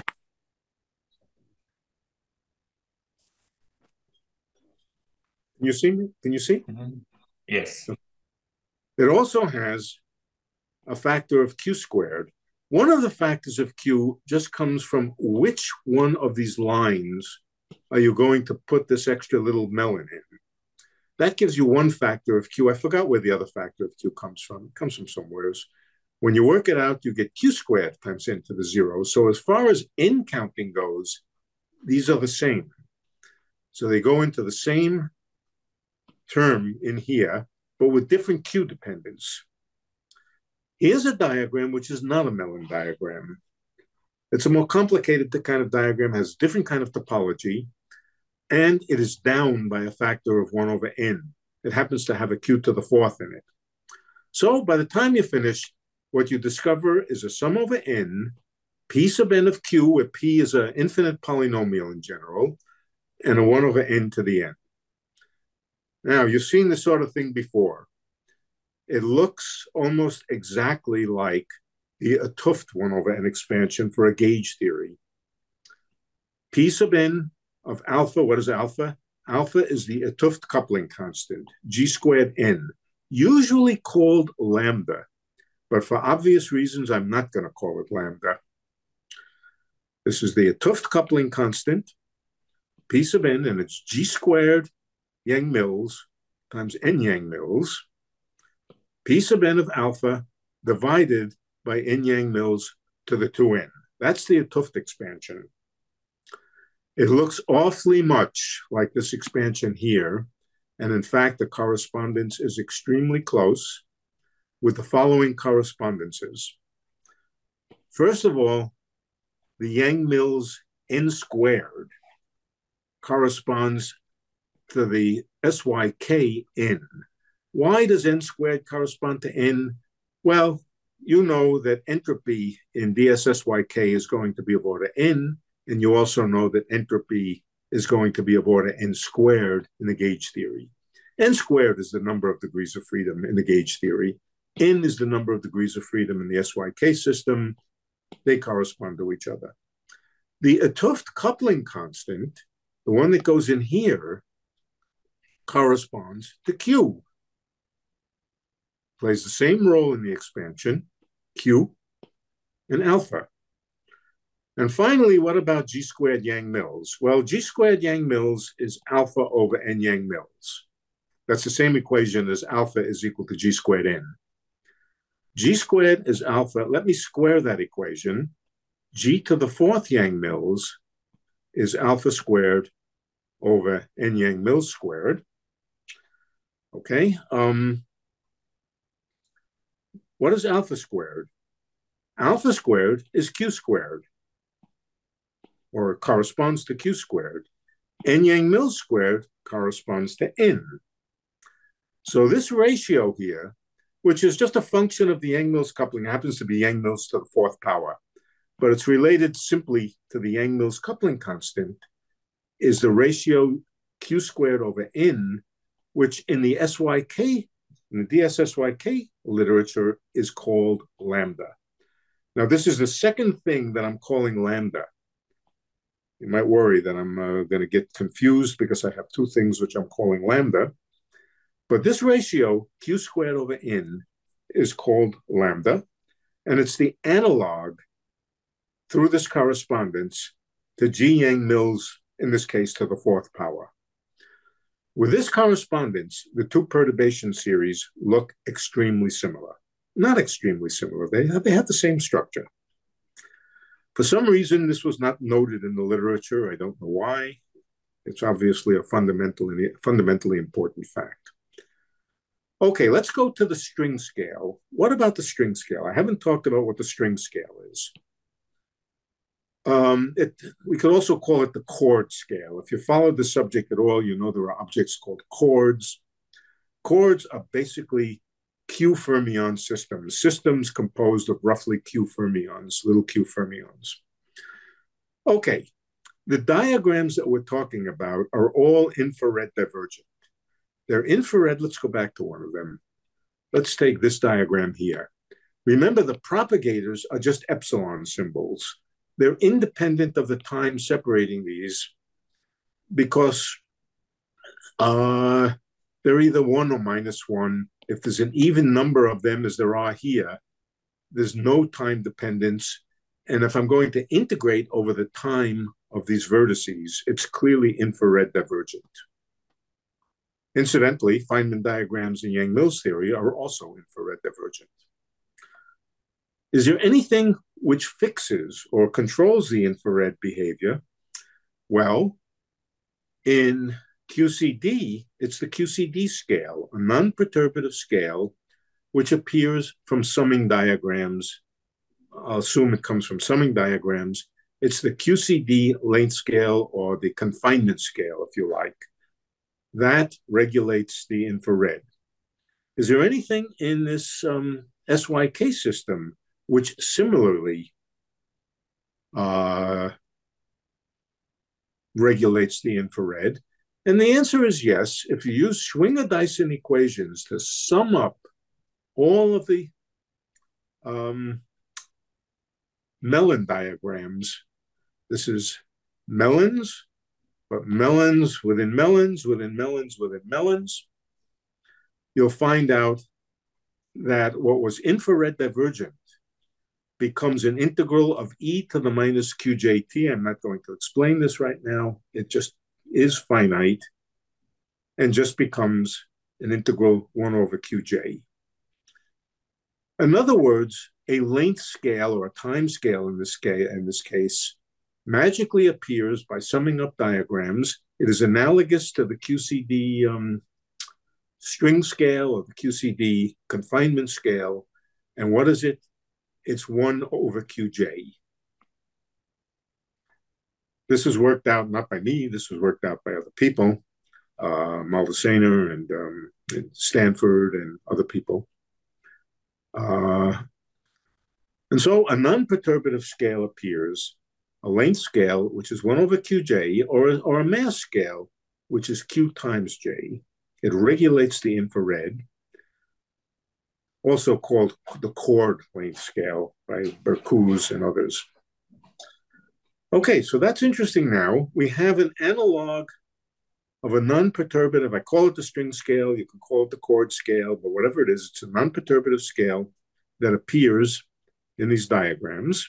Can you see me? Can you see? Mm-hmm. Yes. It also has a factor of q squared. One of the factors of q just comes from which one of these lines are you going to put this extra little melon in. That gives you one factor of q. I forgot where the other factor of q comes from. It comes from somewheres. When you work it out, you get q squared times n to the zero. So as far as n counting goes, these are the same. So they go into the same term in here, but with different q dependence. Here's a diagram which is not a melon diagram. It's a more complicated kind of diagram, has different kind of topology, and it is down by a factor of one over n. It happens to have a q to the fourth in it. So by the time you finish, what you discover is a sum over n, p sub n of q, where p is an infinite polynomial in general, and a one over n to the n. Now, you've seen this sort of thing before. It looks almost exactly like the 't Hooft one over n expansion for a gauge theory. P sub n of alpha, what is alpha? Alpha is the 't Hooft coupling constant, g squared n, usually called lambda. But for obvious reasons, I'm not going to call it lambda. This is the 't Hooft coupling constant, P sub n, and it's g squared Yang-Mills times n Yang-Mills, P sub n of alpha divided by n Yang-Mills to the two n. That's the 't Hooft expansion. It looks awfully much like this expansion here, and in fact, the correspondence is extremely close with the following correspondences. First of all, the Yang-Mills n squared corresponds to the S Y K n. Why does n squared correspond to n? Well, you know that entropy in d S S Y K is going to be of order n, and you also know that entropy is going to be of order n squared in the gauge theory. N squared is the number of degrees of freedom in the gauge theory. N is the number of degrees of freedom in the S Y K system. They correspond to each other. The 't Hooft coupling constant, the one that goes in here, corresponds to q. plays the same role in the expansion, Q, and alpha. And finally, what about G squared Yang-Mills? Well, G squared Yang-Mills is alpha over N Yang-Mills. That's the same equation as alpha is equal to G squared N. G squared is alpha. Let me square that equation. G to the fourth Yang-Mills is alpha squared over N Yang-Mills squared. Okay. Um, what is alpha squared? Alpha squared is Q squared, or corresponds to Q squared. N Yang-Mills squared corresponds to N. So this ratio here, which is just a function of the Yang-Mills coupling, happens to be Yang-Mills to the fourth power, but it's related simply to the Yang-Mills coupling constant, is the ratio Q squared over N, which in the S Y K, in the D S S Y K literature, is called lambda. Now, this is the second thing that I'm calling lambda. You might worry that I'm uh, going to get confused because I have two things which I'm calling lambda. But this ratio, Q squared over N, is called lambda, and it's the analog through this correspondence to G Yang-Mills, in this case, to the fourth power. With this correspondence, the two perturbation series look extremely similar. Not extremely similar. They have, they have the same structure. For some reason, this was not noted in the literature. I don't know why. It's obviously a fundamentally, fundamentally important fact. Okay, let's go to the string scale. What about the string scale? I haven't talked about what the string scale is. Um, it, we could also call it the chord scale. If you followed the subject at all, you know there are objects called chords. Chords are basically Q fermion systems, systems composed of roughly Q fermions, little Q fermions. Okay, the diagrams that we're talking about are all infrared divergent. They're infrared. Let's go back to one of them. Let's take this diagram here. Remember, the propagators are just epsilon symbols. They're independent of the time separating these because uh, they're either one or minus one. If there's an even number of them as there are here, there's no time dependence. And if I'm going to integrate over the time of these vertices, it's clearly infrared divergent. Incidentally, Feynman diagrams in Yang-Mills theory are also infrared divergent. Is there anything which fixes or controls the infrared behavior? Well, in Q C D, it's the Q C D scale, a non-perturbative scale, which appears from summing diagrams. I'll assume it comes from summing diagrams. It's the Q C D length scale, or the confinement scale, if you like. That regulates the infrared. Is there anything in this um, S Y K system which similarly uh, regulates the infrared? And the answer is yes. If you use Schwinger-Dyson equations to sum up all of the um, Mellon diagrams, this is Mellons, but Mellons within Mellons, within Mellons, within Mellons, you'll find out that what was infrared divergent becomes an integral of e to the minus qjt. I'm not going to explain this right now. It just is finite and just becomes an integral one over qj. In other words, a length scale or a time scale in this, scale, in this case magically appears by summing up diagrams. It is analogous to the Q C D um, string scale or the Q C D confinement scale. And what is it? It's one over qj. This was worked out not by me. This was worked out by other people, uh, Maldasener and, um, and Stanford and other people. Uh, and so a non-perturbative scale appears, a length scale, which is one over qj, or, or a mass scale, which is q times j. It regulates the infrared, also called the chord length scale by Berkouz and others. Okay, so that's interesting now. We have an analog of a non-perturbative, I call it the string scale, you can call it the chord scale, but whatever it is, it's a non-perturbative scale that appears in these diagrams,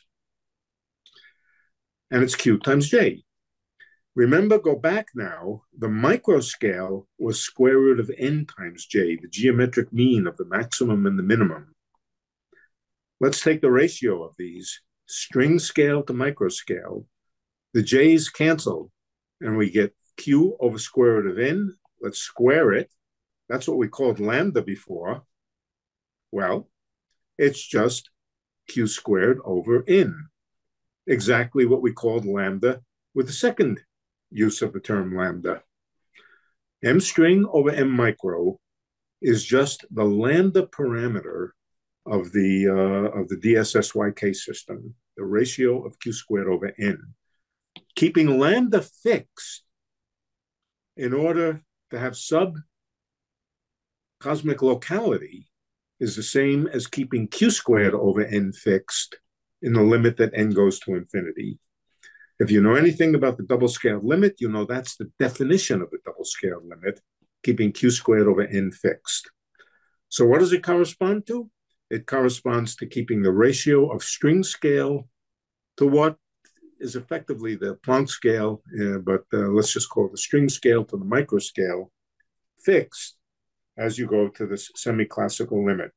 and it's Q times J. Remember, go back now, the microscale was square root of n times J, the geometric mean of the maximum and the minimum. Let's take the ratio of these, string scale to microscale. The J's cancel, and we get Q over square root of n. Let's square it. That's what we called lambda before. Well, it's just Q squared over n. Exactly what we called lambda with the second use of the term lambda. M string over M micro is just the lambda parameter of the uh, of the D S S Y K system, the ratio of Q squared over n. Keeping lambda fixed in order to have sub-cosmic locality is the same as keeping Q squared over n fixed in the limit that n goes to infinity. If you know anything about the double-scaled limit, you know that's the definition of the double-scaled limit, keeping Q squared over n fixed. So what does it correspond to? It corresponds to keeping the ratio of string scale to what is effectively the Planck scale, uh, but uh, let's just call it the string scale to the microscale, fixed as you go to this semi-classical limit.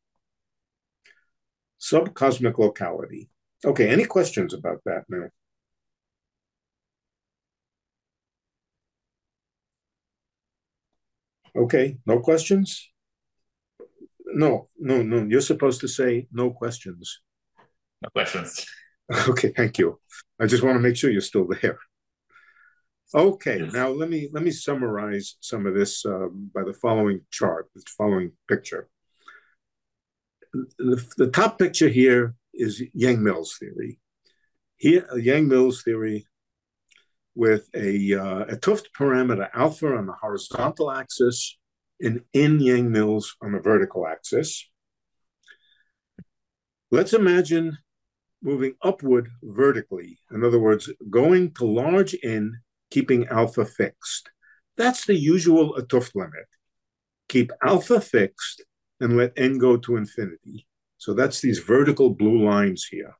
Subcosmic locality. Okay, any questions about that now? Okay, no questions? No, no, no. You're supposed to say no questions. No questions. Okay, thank you. I just want to make sure you're still there. Okay, yes. Now let me let me summarize some of this um, by the following chart, this following picture. The, the top picture here is Yang-Mills theory. Here, Yang-Mills theory with a, uh, a 't Hooft parameter alpha on the horizontal axis and n Yang-Mills on the vertical axis. Let's imagine moving upward vertically. In other words, going to large N, keeping alpha fixed. That's the usual 't Hooft limit. Keep alpha fixed and let n go to infinity. So that's these vertical blue lines here.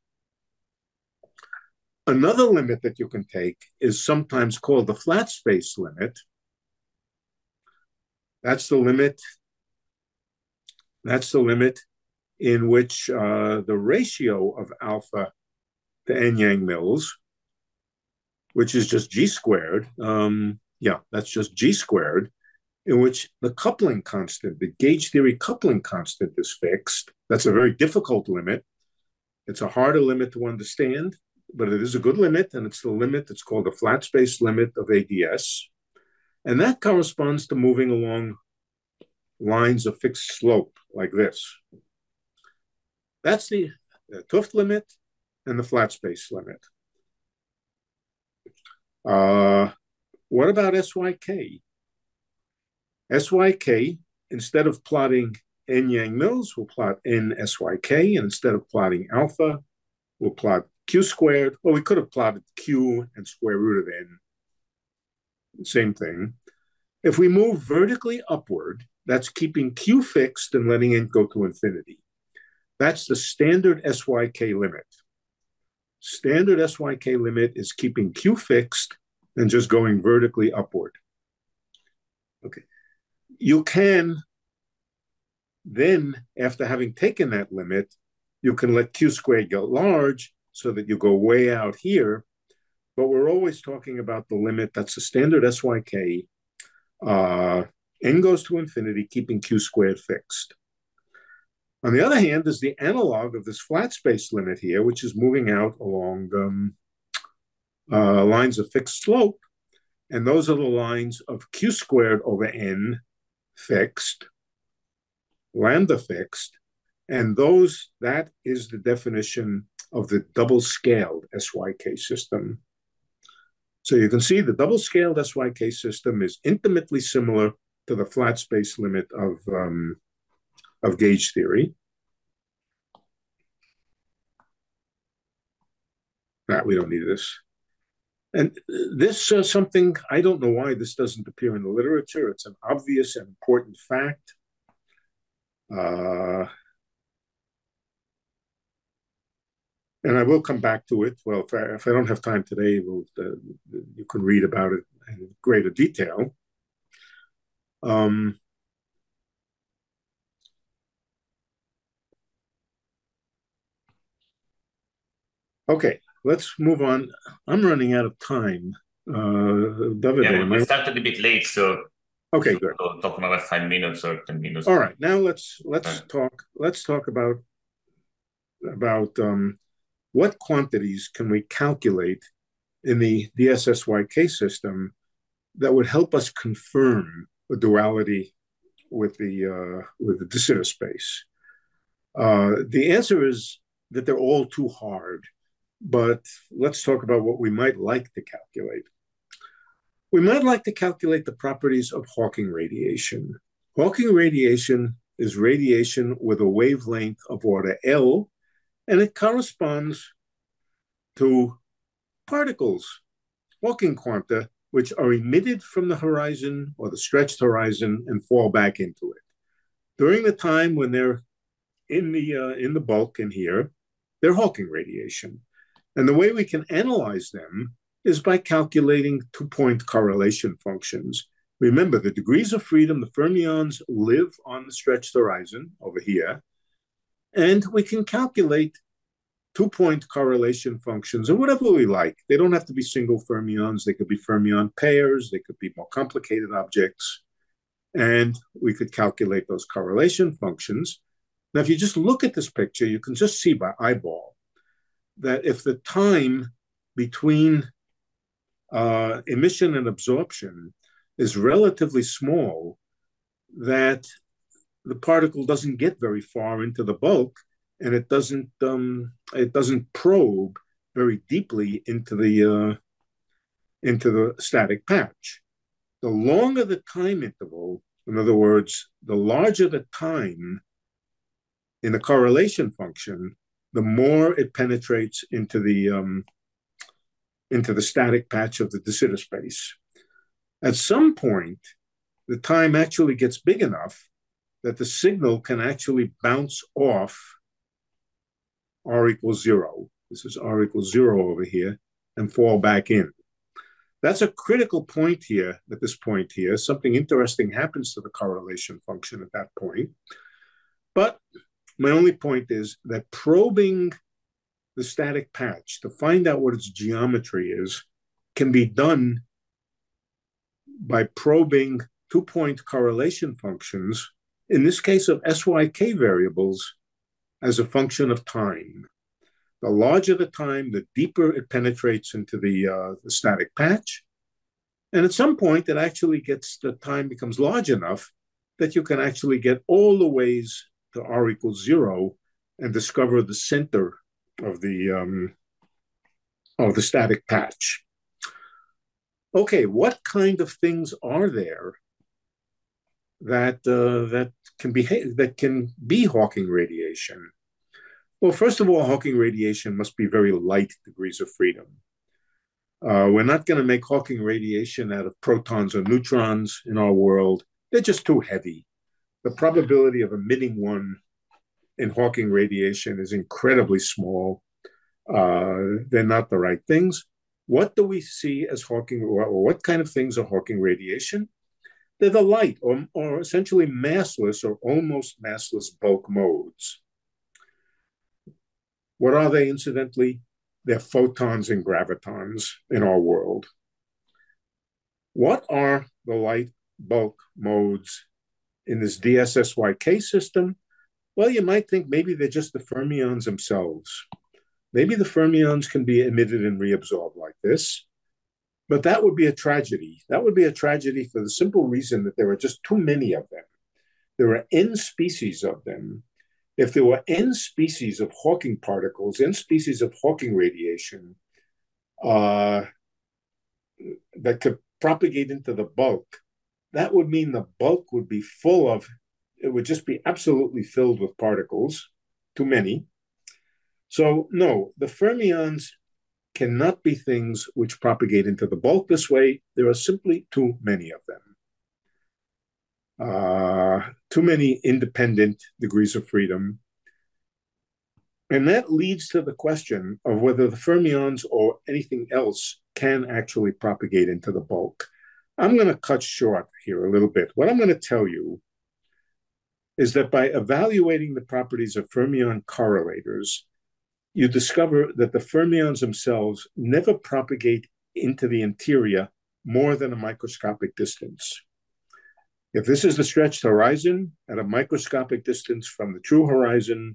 Another limit that you can take is sometimes called the flat space limit. That's the limit. That's the limit in which uh, the ratio of alpha to n Yang-Mills, which is just g squared, um, yeah, that's just g squared, in which the coupling constant, the gauge theory coupling constant is fixed. That's a very difficult limit. It's a harder limit to understand, but it is a good limit, and it's the limit that's called the flat space limit of A D S. And that corresponds to moving along lines of fixed slope like this. That's the, the 't Hooft limit and the flat space limit. Uh, what about S Y K? S Y K, instead of plotting n Yang-Mills, we'll plot n S Y K, and instead of plotting alpha, we'll plot Q squared. Well, we could have plotted Q and square root of n. Same thing. If we move vertically upward, that's keeping Q fixed and letting n go to infinity. That's the standard S Y K limit. Standard S Y K limit is keeping Q fixed and just going vertically upward. Okay. You can then, after having taken that limit, you can let Q squared get large so that you go way out here. But we're always talking about the limit. That's the standard S Y K. Uh, n goes to infinity, keeping Q squared fixed. On the other hand, there's the analog of this flat space limit here, which is moving out along um, uh, lines of fixed slope. And those are the lines of Q squared over n fixed, lambda fixed. And those, that is the definition of the double-scaled S Y K system. So you can see the double-scaled S Y K system is intimately similar to the flat space limit of um, of gauge theory. Nah, we don't need this. And this is uh, something, I don't know why this doesn't appear in the literature. It's an obvious and important fact. Uh, and I will come back to it. Well, if I, if I don't have time today, we'll, uh, you can read about it in greater detail. Um, okay, let's move on. I'm running out of time. Uh, David, yeah, we started a bit late, so okay, good. We'll talk another five minutes or ten minutes. All right, now let's let's right. talk. Let's talk about about um, what quantities can we calculate in the D S S Y K system that would help us confirm the duality with the uh, with the de Sitter space. Uh, the answer is that they're all too hard, but let's talk about what we might like to calculate. We might like to calculate the properties of Hawking radiation. Hawking radiation is radiation with a wavelength of order L, and it corresponds to particles, Hawking quanta, which are emitted from the horizon or the stretched horizon and fall back into it. During the time when they're in the, uh, in the bulk in here, they're Hawking radiation. And the way we can analyze them is by calculating two-point correlation functions. Remember, the degrees of freedom, the fermions live on the stretched horizon over here, and we can calculate two-point correlation functions or whatever we like. They don't have to be single fermions. They could be fermion pairs. They could be more complicated objects, and we could calculate those correlation functions. Now, if you just look at this picture, you can just see by eyeball that if the time between uh, emission and absorption is relatively small, that the particle doesn't get very far into the bulk, and it doesn't um, it doesn't probe very deeply into the uh, into the static patch. The longer the time interval, in other words, the larger the time in the correlation function, the more it penetrates into the um, into the static patch of the de Sitter space. At some point, the time actually gets big enough that the signal can actually bounce off R equals zero. This is R equals zero over here, and fall back in. That's a critical point here, at this point here. Something interesting happens to the correlation function at that point. But my only point is that probing the static patch to find out what its geometry is can be done by probing two-point correlation functions, in this case of S Y K variables, as a function of time. The larger the time, the deeper it penetrates into the, uh, the static patch. And at some point, it actually gets, the time becomes large enough that you can actually get all the ways to R equals zero and discover the center of the um, of the static patch. Okay, what kind of things are there that uh, that can behave that can be Hawking radiation? Well, first of all, Hawking radiation must be very light degrees of freedom. Uh, we're not going to make Hawking radiation out of protons or neutrons in our world. They're just too heavy. The probability of emitting one in Hawking radiation is incredibly small. Uh, they're not the right things. What do we see as Hawking, or what kind of things are Hawking radiation? They're the light, or, or essentially massless or almost massless bulk modes. What are they, incidentally? They're photons and gravitons in our world. What are the light bulk modes in this D S S Y K system? Well, you might think maybe they're just the fermions themselves. Maybe the fermions can be emitted and reabsorbed like this, but that would be a tragedy. That would be a tragedy for the simple reason that there are just too many of them. There are N species of them. If there were N species of Hawking particles, N species of Hawking radiation uh, that could propagate into the bulk, that would mean the bulk would be full of, it would just be absolutely filled with particles, too many. So no, the fermions cannot be things which propagate into the bulk this way. There are simply too many of them. Uh, too many independent degrees of freedom. And that leads to the question of whether the fermions or anything else can actually propagate into the bulk. I'm going to cut short here a little bit. What I'm going to tell you is that by evaluating the properties of fermion correlators, you discover that the fermions themselves never propagate into the interior more than a microscopic distance. If this is the stretched horizon at a microscopic distance from the true horizon,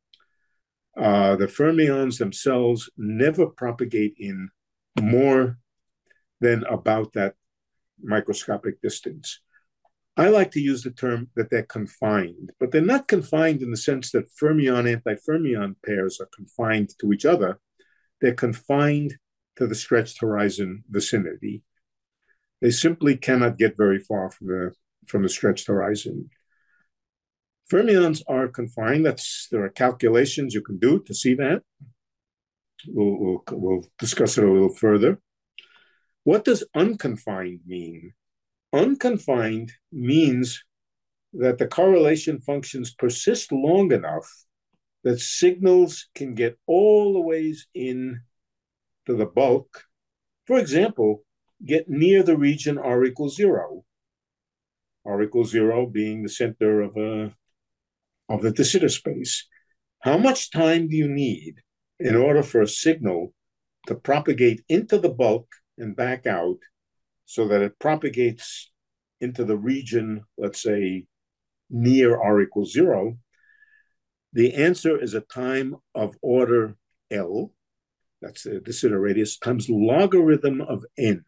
uh, the fermions themselves never propagate in more than about that microscopic distance. I like to use the term that they're confined, but they're not confined in the sense that fermion-antifermion pairs are confined to each other. They're confined to the stretched horizon vicinity. They simply cannot get very far from the, from the stretched horizon. Fermions are confined. That's, there are calculations you can do to see that. We'll, we'll, we'll discuss it a little further. What does unconfined mean? Unconfined means that the correlation functions persist long enough that signals can get all the ways in to the bulk. For example, get near the region R equals zero. R equals zero being the center of, a, of the de Sitter space. How much time do you need in order for a signal to propagate into the bulk and back out so that it propagates into the region, let's say, near R equals zero? The answer is a time of order L, that's the de Sitter radius, times logarithm of n.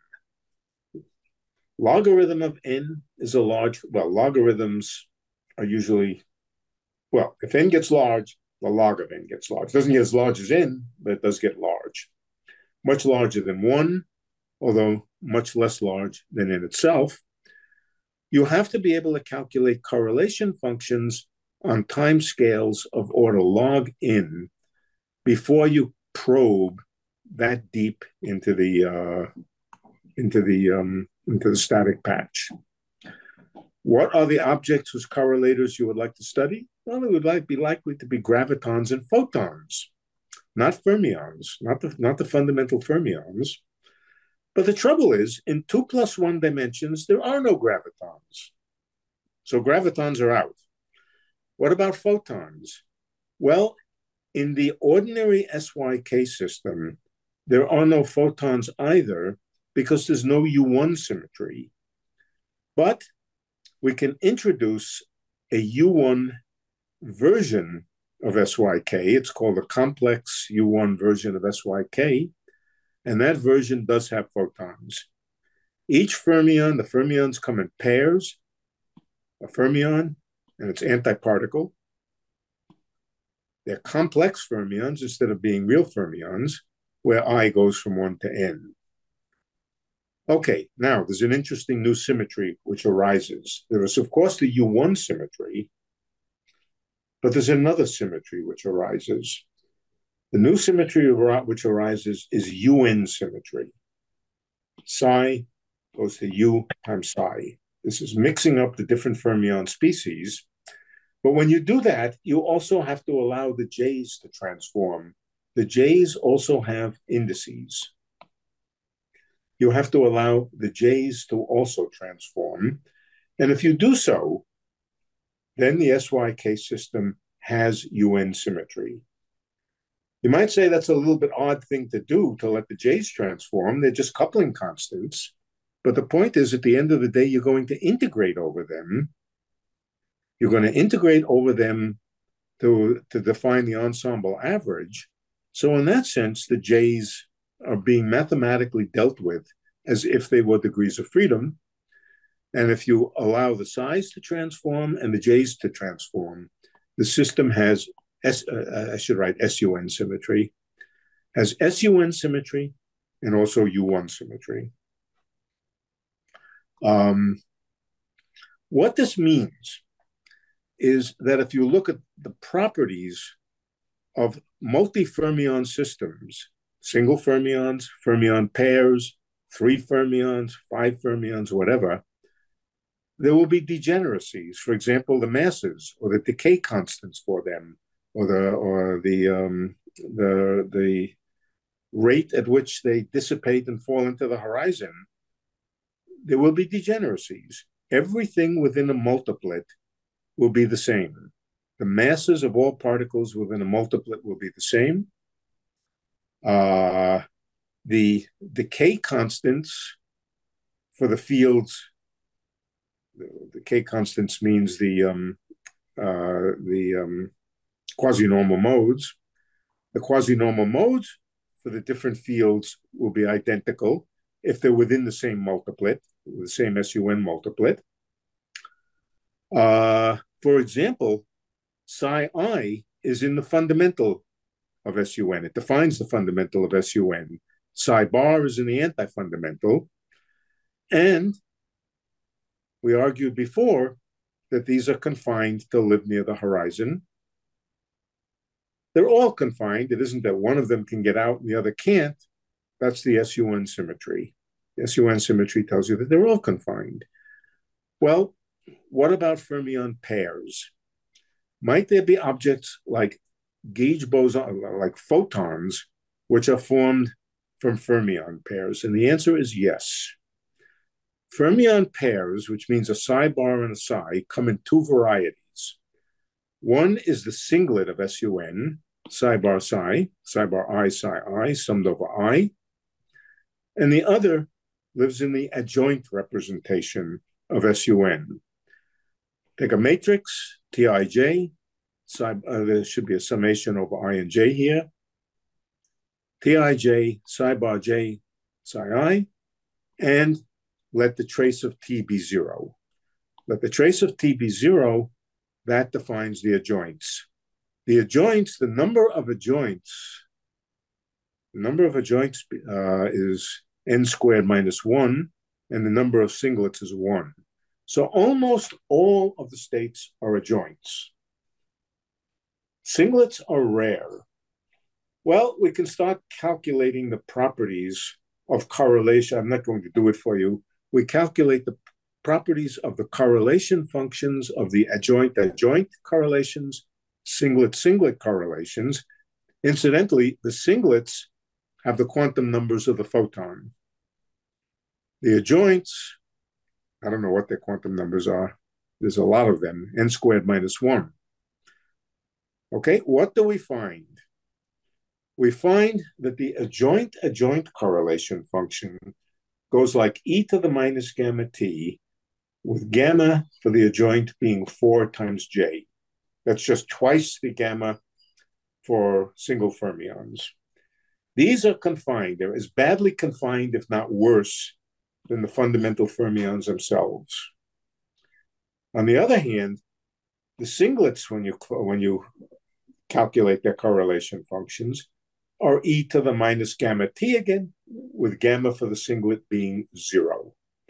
Logarithm of n is a large, well, logarithms are usually, well, if n gets large, the log of n gets large. It doesn't get as large as n, but it does get large. Much larger than one, although much less large than n itself. You have to be able to calculate correlation functions on time scales of order log n before you probe that deep into the uh, into the um, into the static patch. What are the objects whose correlators you would like to study? Well, it would like, be likely to be gravitons and photons, not fermions, not the not the fundamental fermions. But the trouble is, in two plus one dimensions, there are no gravitons. So gravitons are out. What about photons? Well, in the ordinary S Y K system, there are no photons either because there's no U one symmetry. But we can introduce a U one version of S Y K. It's called a complex U one version of S Y K. And that version does have photons. Each fermion, the fermions come in pairs, a fermion and its antiparticle. They're complex fermions instead of being real fermions, where I goes from one to n. Okay, now there's an interesting new symmetry which arises. There is, of course, the U one symmetry, but there's another symmetry which arises. The new symmetry which arises is U N symmetry. Psi goes to U times psi. This is mixing up the different fermion species. But when you do that, you also have to allow the J's to transform. The J's also have indices. You have to allow the J's to also transform. And if you do so, then the S Y K system has U N symmetry. You might say that's a little bit odd thing to do, to let the J's transform. They're just coupling constants. But the point is, at the end of the day, you're going to integrate over them. You're going to integrate over them to, to define the ensemble average. So in that sense, the J's are being mathematically dealt with as if they were degrees of freedom. And if you allow the size to transform and the J's to transform, the system has S, uh, I should write S U N symmetry, has S U N symmetry and also U one symmetry. Um, what this means is that if you look at the properties of multi-fermion systems, single fermions, fermion pairs, three fermions, five fermions, whatever, there will be degeneracies. For example, the masses or the decay constants for them, or the or the um, the the rate at which they dissipate and fall into the horizon. There will be degeneracies. Everything within a multiplet will be the same. The masses of all particles within a multiplet will be the same. Uh, the decay constants for the fields, the decay constants means the um, uh, the um, quasi-normal modes. The quasi-normal modes for the different fields will be identical if they're within the same multiplet, the same S U N multiplet. Uh, for example, psi I is in the fundamental of S U N. It defines the fundamental of S U N. Psi bar is in the anti-fundamental. And we argued before that these are confined to live near the horizon. They're all confined. It isn't that one of them can get out and the other can't. That's the S U N symmetry. The S U N symmetry tells you that they're all confined. Well, what about fermion pairs? Might there be objects like gauge boson, like photons, which are formed from fermion pairs? And the answer is yes. Fermion pairs, which means a psi bar and a psi, come in two varieties. One is the singlet of S U N, psi bar psi, psi bar I, psi I, summed over I. And the other lives in the adjoint representation of S U N. Take a matrix, T I J, psi, uh, there should be a summation over I and J here. T I J, psi bar J, psi I, and let the trace of T be zero. Let the trace of T be zero, that defines the adjoints. The adjoints, the number of adjoints, the number of adjoints uh, is n squared minus one, and the number of singlets is one. So almost all of the states are adjoints. Singlets are rare. Well, we can start calculating the properties of correlation. I'm not going to do it for you. We calculate the properties of the correlation functions of the adjoint-adjoint correlations, singlet-singlet correlations. Incidentally, the singlets have the quantum numbers of the photon. The adjoints, I don't know what their quantum numbers are. There's a lot of them, n squared minus one. Okay, what do we find? We find that the adjoint-adjoint correlation function goes like e to the minus gamma t, with gamma for the adjoint being four times j. That's just twice the gamma for single fermions. These are confined. They're as badly confined, if not worse, than the fundamental fermions themselves. On the other hand, the singlets, when you, when you calculate their correlation functions, are e to the minus gamma t again, with gamma for the singlet being zero.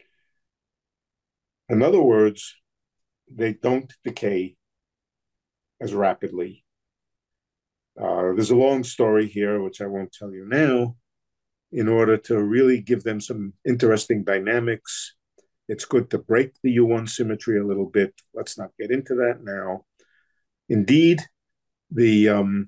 In other words, they don't decay as rapidly. Uh, there's a long story here, which I won't tell you now. In order to really give them some interesting dynamics, it's good to break the U one symmetry a little bit. Let's not get into that now. Indeed, the um,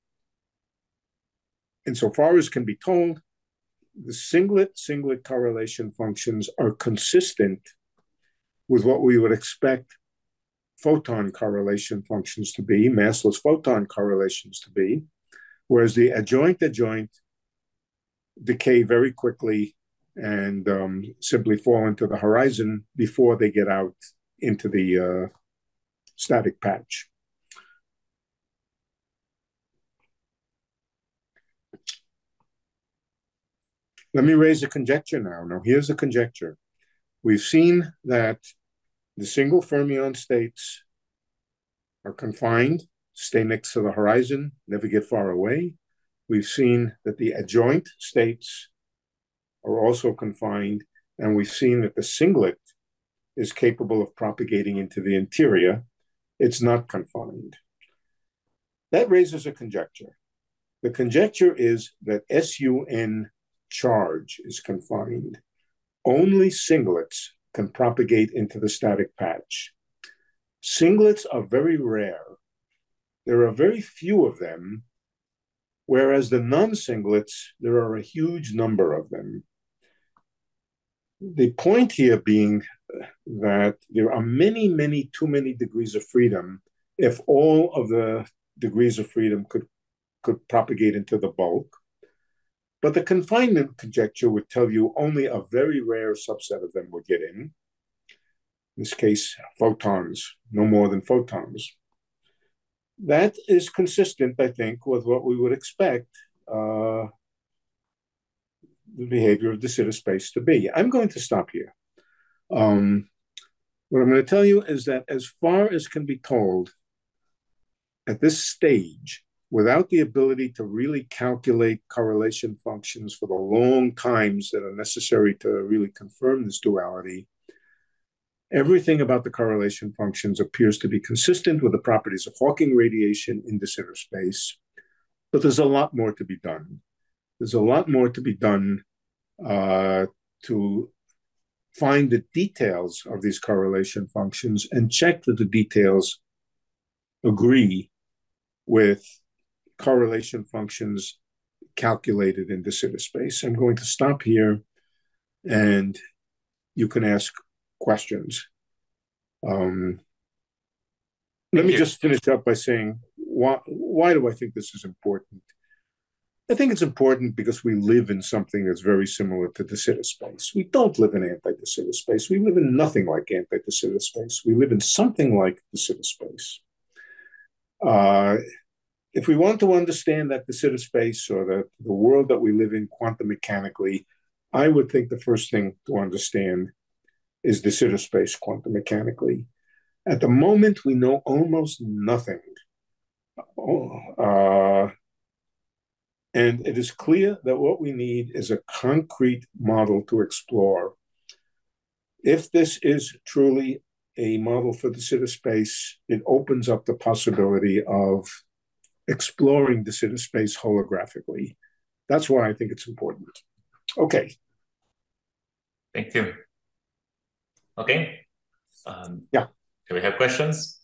insofar as can be told, the singlet-singlet correlation functions are consistent with what we would expect photon correlation functions to be, massless photon correlations to be, whereas the adjoint-adjoint decay very quickly and um, simply fall into the horizon before they get out into the uh, static patch. Let me raise a conjecture now. Now, here's a conjecture. We've seen that the single fermion states are confined, stay next to the horizon, never get far away. We've seen that the adjoint states are also confined, and we've seen that the singlet is capable of propagating into the interior. It's not confined. That raises a conjecture. The conjecture is that S U N charge is confined. Only singlets can propagate into the static patch. Singlets are very rare. There are very few of them, whereas the non-singlets, there are a huge number of them. The point here being that there are many, many, too many degrees of freedom if all of the degrees of freedom could, could propagate into the bulk. But the confinement conjecture would tell you only a very rare subset of them would get in. In this case, photons, no more than photons. That is consistent, I think, with what we would expect uh, the behavior of de Sitter space to be. I'm going to stop here. Um, what I'm going to tell you is that as far as can be told at this stage, without the ability to really calculate correlation functions for the long times that are necessary to really confirm this duality, everything about the correlation functions appears to be consistent with the properties of Hawking radiation in de Sitter space, but there's a lot more to be done. There's a lot more to be done uh, to find the details of these correlation functions and check that the details agree with correlation functions calculated in de Sitter space. I'm going to stop here and you can ask questions. Um, let me just finish up by saying, why, why do I think this is important? I think it's important because we live in something that's very similar to de Sitter space. We don't live in anti-de Sitter space. We live in nothing like anti-de Sitter space. We live in something like de Sitter space. Uh, if we want to understand that de Sitter space or the, the world that we live in quantum mechanically, I would think the first thing to understand is de Sitter space quantum mechanically. At the moment, we know almost nothing. Uh, and it is clear that what we need is a concrete model to explore. If this is truly a model for de Sitter space, it opens up the possibility of exploring de Sitter space holographically. That's why I think it's important. Okay. Thank you. Okay. Um, yeah. Do we have questions?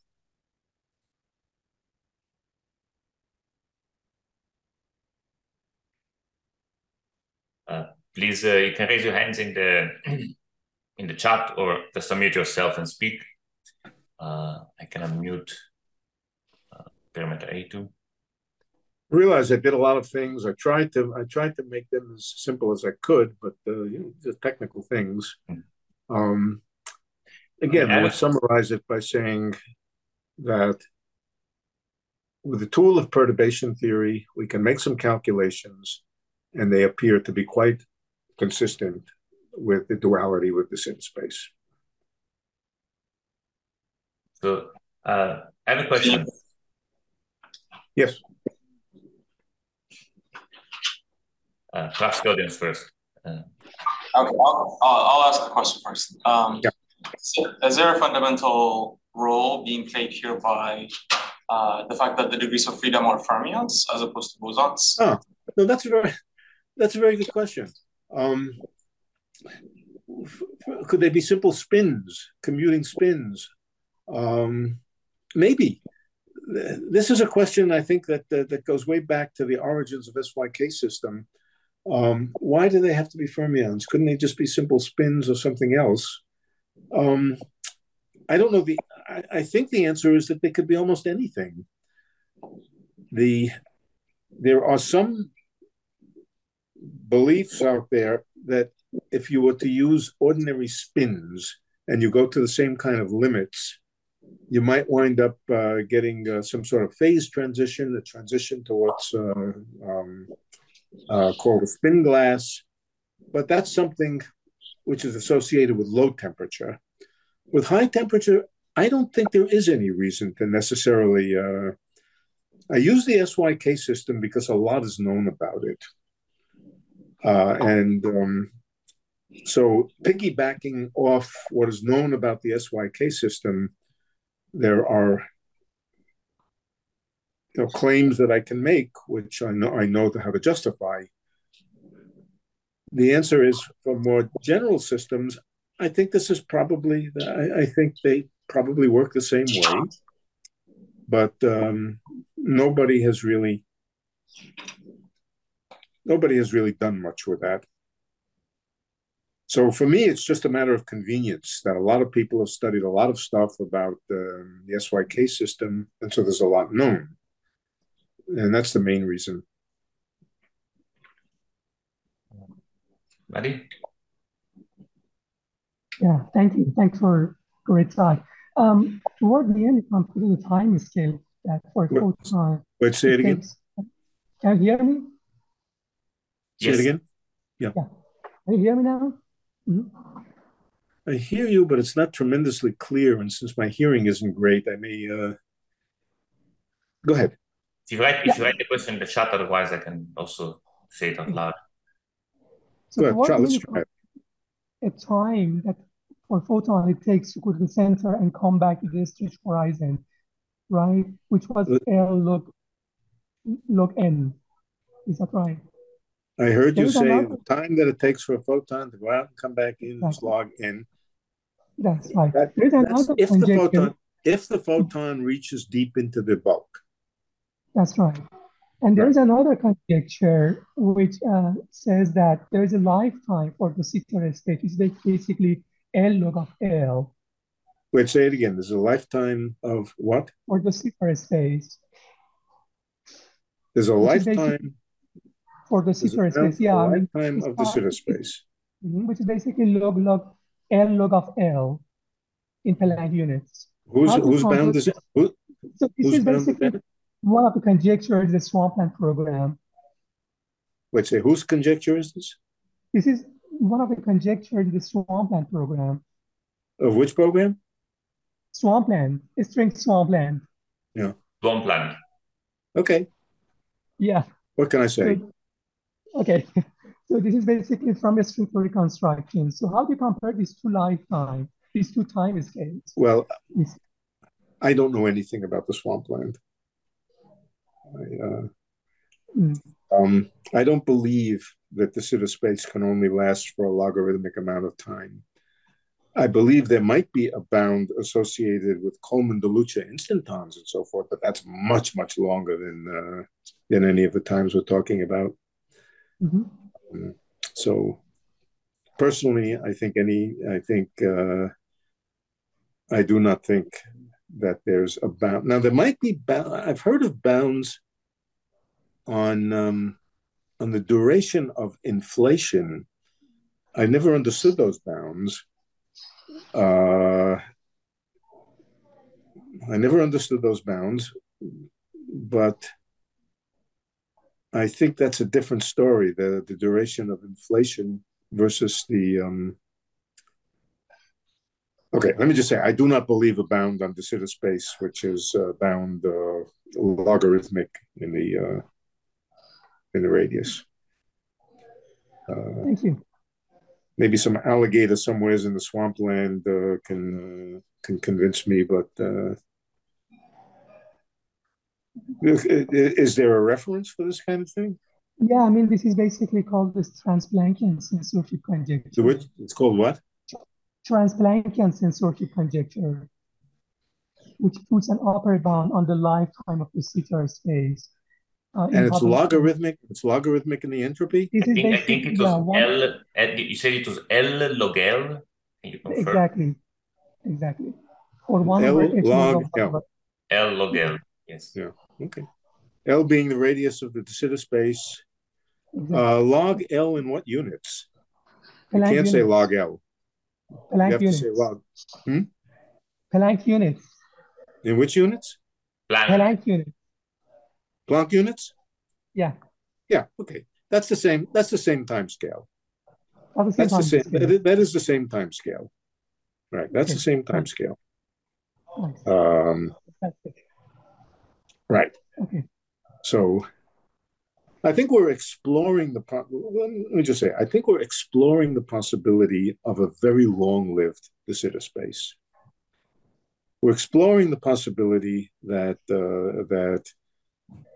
Uh, please, uh, you can raise your hands in the in the chat or just unmute yourself and speak. Uh, I can unmute uh, Perimeter A two. I realized I did a lot of things. I tried to I tried to make them as simple as I could, but uh, you know, just technical things. Mm. Um, again, I would summarize it by saying that with the tool of perturbation theory, we can make some calculations, and they appear to be quite consistent with the duality with de Sitter space. So, uh, I have a question. Yes. Uh, perhaps the audience first. Uh, okay, I'll, I'll, I'll ask the question first. Um, yeah. So is there a fundamental role being played here by uh, the fact that the degrees of freedom are fermions as opposed to bosons? Oh, no, that's a very, that's a very good question. Um, could they be simple spins, commuting spins? Um, maybe. This is a question I think that, that that goes way back to the origins of S Y K system. Um, why do they have to be fermions? Couldn't they just be simple spins or something else? Um, I don't know. The I, I think the answer is that they could be almost anything. The there are some beliefs out there that if you were to use ordinary spins and you go to the same kind of limits, you might wind up uh, getting uh, some sort of phase transition, a transition to what's uh, um, uh, called a spin glass. But that's something which is associated with low temperature. With high temperature, I don't think there is any reason to necessarily... Uh, I use the S Y K system because a lot is known about it. Uh, and um, so piggybacking off what is known about the S Y K system, there are you know, claims that I can make, which I know I know how to justify. The answer is, for more general systems, I think this is probably, I, I think they probably work the same way, but um, nobody has really, nobody has really done much with that. So for me, it's just a matter of convenience that a lot of people have studied a lot of stuff about uh, the S Y K system, and so there's a lot known. And that's the main reason. Maddie? Yeah, thank you. Thanks for great talk. Um, toward the end, it comes to the time scale that for photon. Wait, say it again. Takes, can you hear me? Say yes. it again. Yeah. yeah. Can you hear me now? Mm-hmm. I hear you, but it's not tremendously clear. And since my hearing isn't great, I may uh... go ahead. If you write, if yeah. you write the question in the chat, otherwise I can also say it out loud. So go ahead, try, let's try it. A time that for photon it takes to go to the center and come back to the stretch horizon, right? Which was L log log n. Is that right? I heard there you say another... the time that it takes for a photon to go out and come back in is log n. That's right. That, that's if the photon if the photon reaches deep into the bulk. That's right. And there's right. another conjecture which uh, says that there's a lifetime for the Sitter state. It's basically L log of L. Wait, say it again. There's a lifetime of what? For the Sitter space. There's a lifetime for the Sitter space. Yeah, a I mean, lifetime of the Sitter space. Which is basically log log L log of L in Planck units. Who's who's bound is who, So this who's is basically one of the conjectures is the swampland program. Wait, say whose conjecture is this? This is one of the conjectures in the swampland program. Of which program? Swampland, string swampland. Yeah. Swampland. Okay. Yeah. What can I say? So, okay. So this is basically from a string theory construction. So how do you compare these two lifetime, these two time scales? Well, I don't know anything about the swampland. I, uh, mm. um, I don't believe that the Sitter space can only last for a logarithmic amount of time. I believe there might be a bound associated with Coleman-DeLucia instantons and so forth, but that's much, much longer than uh, than any of the times we're talking about. Mm-hmm. um, so, personally, I think any, I think uh, I do not think that there's a bound. Now, there might be, I've heard of bounds on, um, on the duration of inflation. I never understood those bounds. Uh, I never understood those bounds, but I think that's a different story, the, the duration of inflation versus the, um, okay, let me just say, I do not believe a bound on de Sitter space, which is uh, bound uh, logarithmic in the uh, in the radius. Uh, Thank you. Maybe some alligator somewheres in the swampland uh, can uh, can convince me, but uh, is there a reference for this kind of thing? Yeah, I mean, this is basically called this Transplanckian censorship conjecture. Which, it's called what? Transplanckian censorship conjecture, which puts an upper bound on the lifetime of the Sitter space. Uh, and it's logarithmic. It's logarithmic in the entropy. I think, I think it was yeah, one, L. You said it was L log L. Can you confirm? Exactly. Exactly. Or one L over log L. L log L. Yes. Yeah. Okay. L being the radius of the de Sitter space. Exactly. Uh, log L in what units? You Planck can't units. say log L. Planck you have units. to say log. Hmm? Planck units. In which units? Planck. Planck units. Planck units? Yeah. Yeah. Okay. That's the same. That's the same time scale. Oh, the same that's time the same. scale. That, is, that is the same time scale. Right. That's okay. the same time scale. Nice. Um. Right. Okay. So, I think we're exploring the. Let me just say, I think we're exploring the possibility of a very long-lived de Sitter space. We're exploring the possibility that uh, that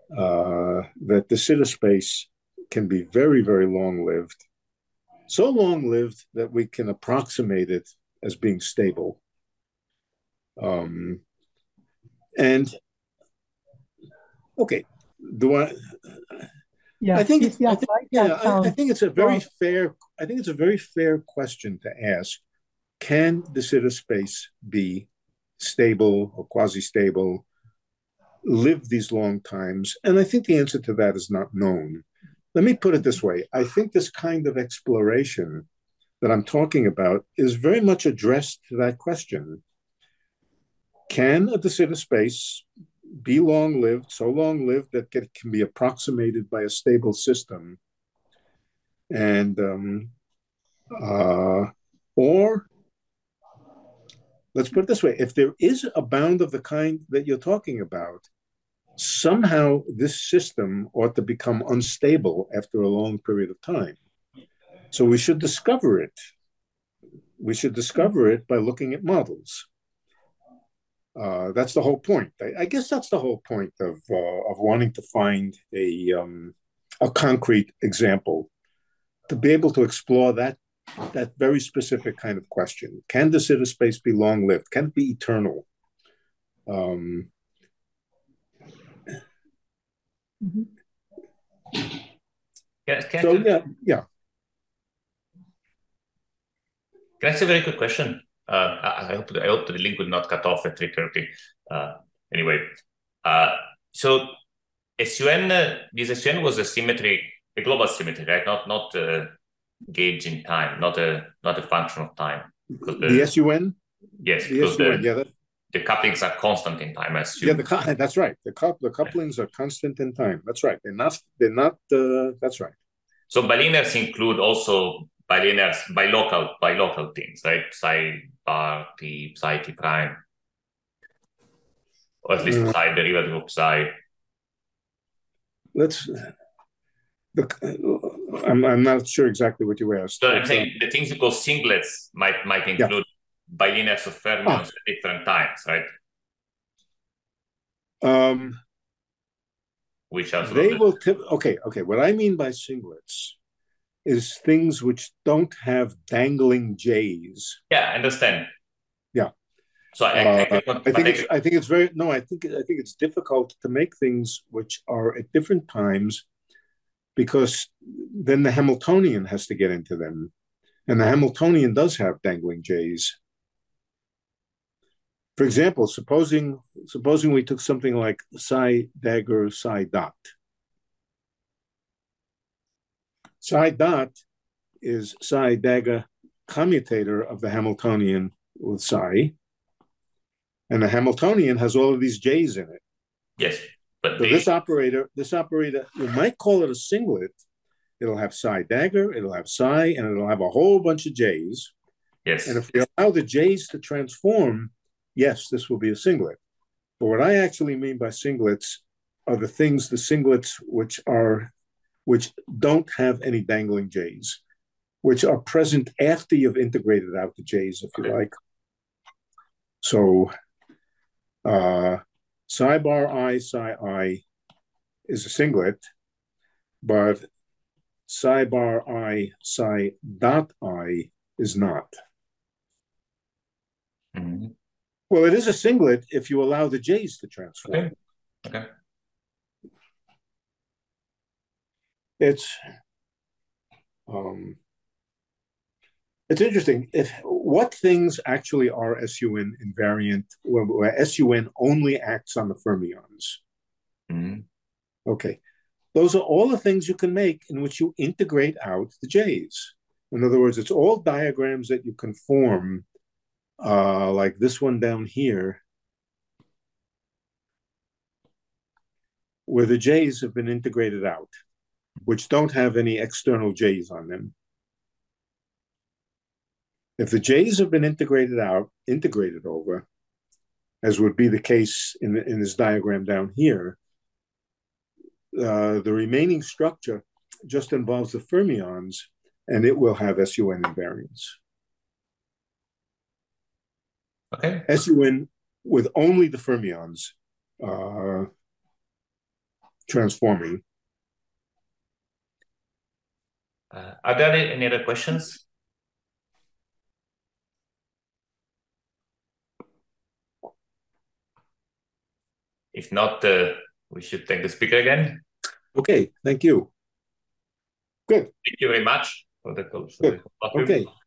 uh, that de Sitter space can be very, very long-lived, so long-lived that we can approximate it as being stable. Um, and okay, do I? Yeah, I think if it's. you I think, apply yeah, that I, I count, think it's a very well, fair. I think it's a very fair question to ask. Can de Sitter space be stable or quasi-stable, live these long times? And I think the answer to that is not known. Let me put it this way. I think this kind of exploration that I'm talking about is very much addressed to that question. Can a de Sitter space be long-lived, so long-lived that it can be approximated by a stable system? And um, uh, or let's put it this way: if there is a bound of the kind that you're talking about, somehow this system ought to become unstable after a long period of time. So we should discover it. We should discover it by looking at models. Uh, that's the whole point. I, I guess that's the whole point of uh, of wanting to find a um, a concrete example, to be able to explore that that very specific kind of question. Can de Sitter space be long-lived? Can it be eternal? Um, mm-hmm. Can, can so I, yeah, yeah. Can I ask a very quick question? Uh, I, I hope I hope the link will not cut off at three thirty. Uh, anyway, uh, so S U N, uh, this S U N was a symmetry, a global symmetry, right? Not not a gauge in time, not a not a function of time. The, the S U N. Yes, the because S U N, the, yeah, that, the couplings are constant in time. I assume. Yeah, the that's right. The coup the couplings are constant in time. That's right. They're not. They're not. Uh, that's right. So bilinears include also bilinears, bilocal, bilocal things, right? Psi bar t, psi t prime, or at least Uh, psi derivative of psi. Let's. The, I'm I'm not sure exactly what you asked. So I'm saying uh, the things you call singlets might might include yeah. bilinears of fermions ah. at different times, right? Um, which are they will tip, okay okay what I mean by singlets is things which don't have dangling J's. Yeah, I understand. Yeah. So I, uh, I, think, I think it's I think it's very no I think I think it's difficult to make things which are at different times, because then the Hamiltonian has to get into them, and the Hamiltonian does have dangling J's. For example, supposing supposing we took something like psi dagger psi dot. Psi dot is psi dagger commutator of the Hamiltonian with psi, and the Hamiltonian has all of these J's in it. Yes, but so they... this operator, this operator, you might call it a singlet. It'll have psi dagger, it'll have psi, and it'll have a whole bunch of J's. Yes. And if we allow the J's to transform, yes, this will be a singlet. But what I actually mean by singlets are the things, the singlets which are, which don't have any dangling J's, which are present after you've integrated out the J's, if you okay. like. So, uh, psi bar I, psi I is a singlet, but psi bar I, psi dot I is not. Mm-hmm. Well, it is a singlet if you allow the J's to transform. Okay. Okay. It's um, it's interesting. If what things actually are S U N invariant, where, where S U N only acts on the fermions. Mm-hmm. Okay, those are all the things you can make in which you integrate out the J's. In other words, it's all diagrams that you can form. Uh, like this one down here, where the J's have been integrated out, which don't have any external J's on them. If the J's have been integrated out, integrated over, as would be the case in, in this diagram down here, uh, the remaining structure just involves the fermions, and it will have S U N invariance. Okay. S U N with only the fermions. Uh, transforming. Uh, are there any other questions? If not, uh, we should thank the speaker again. Okay, thank you. Good. Thank you very much for the call. Good. Okay.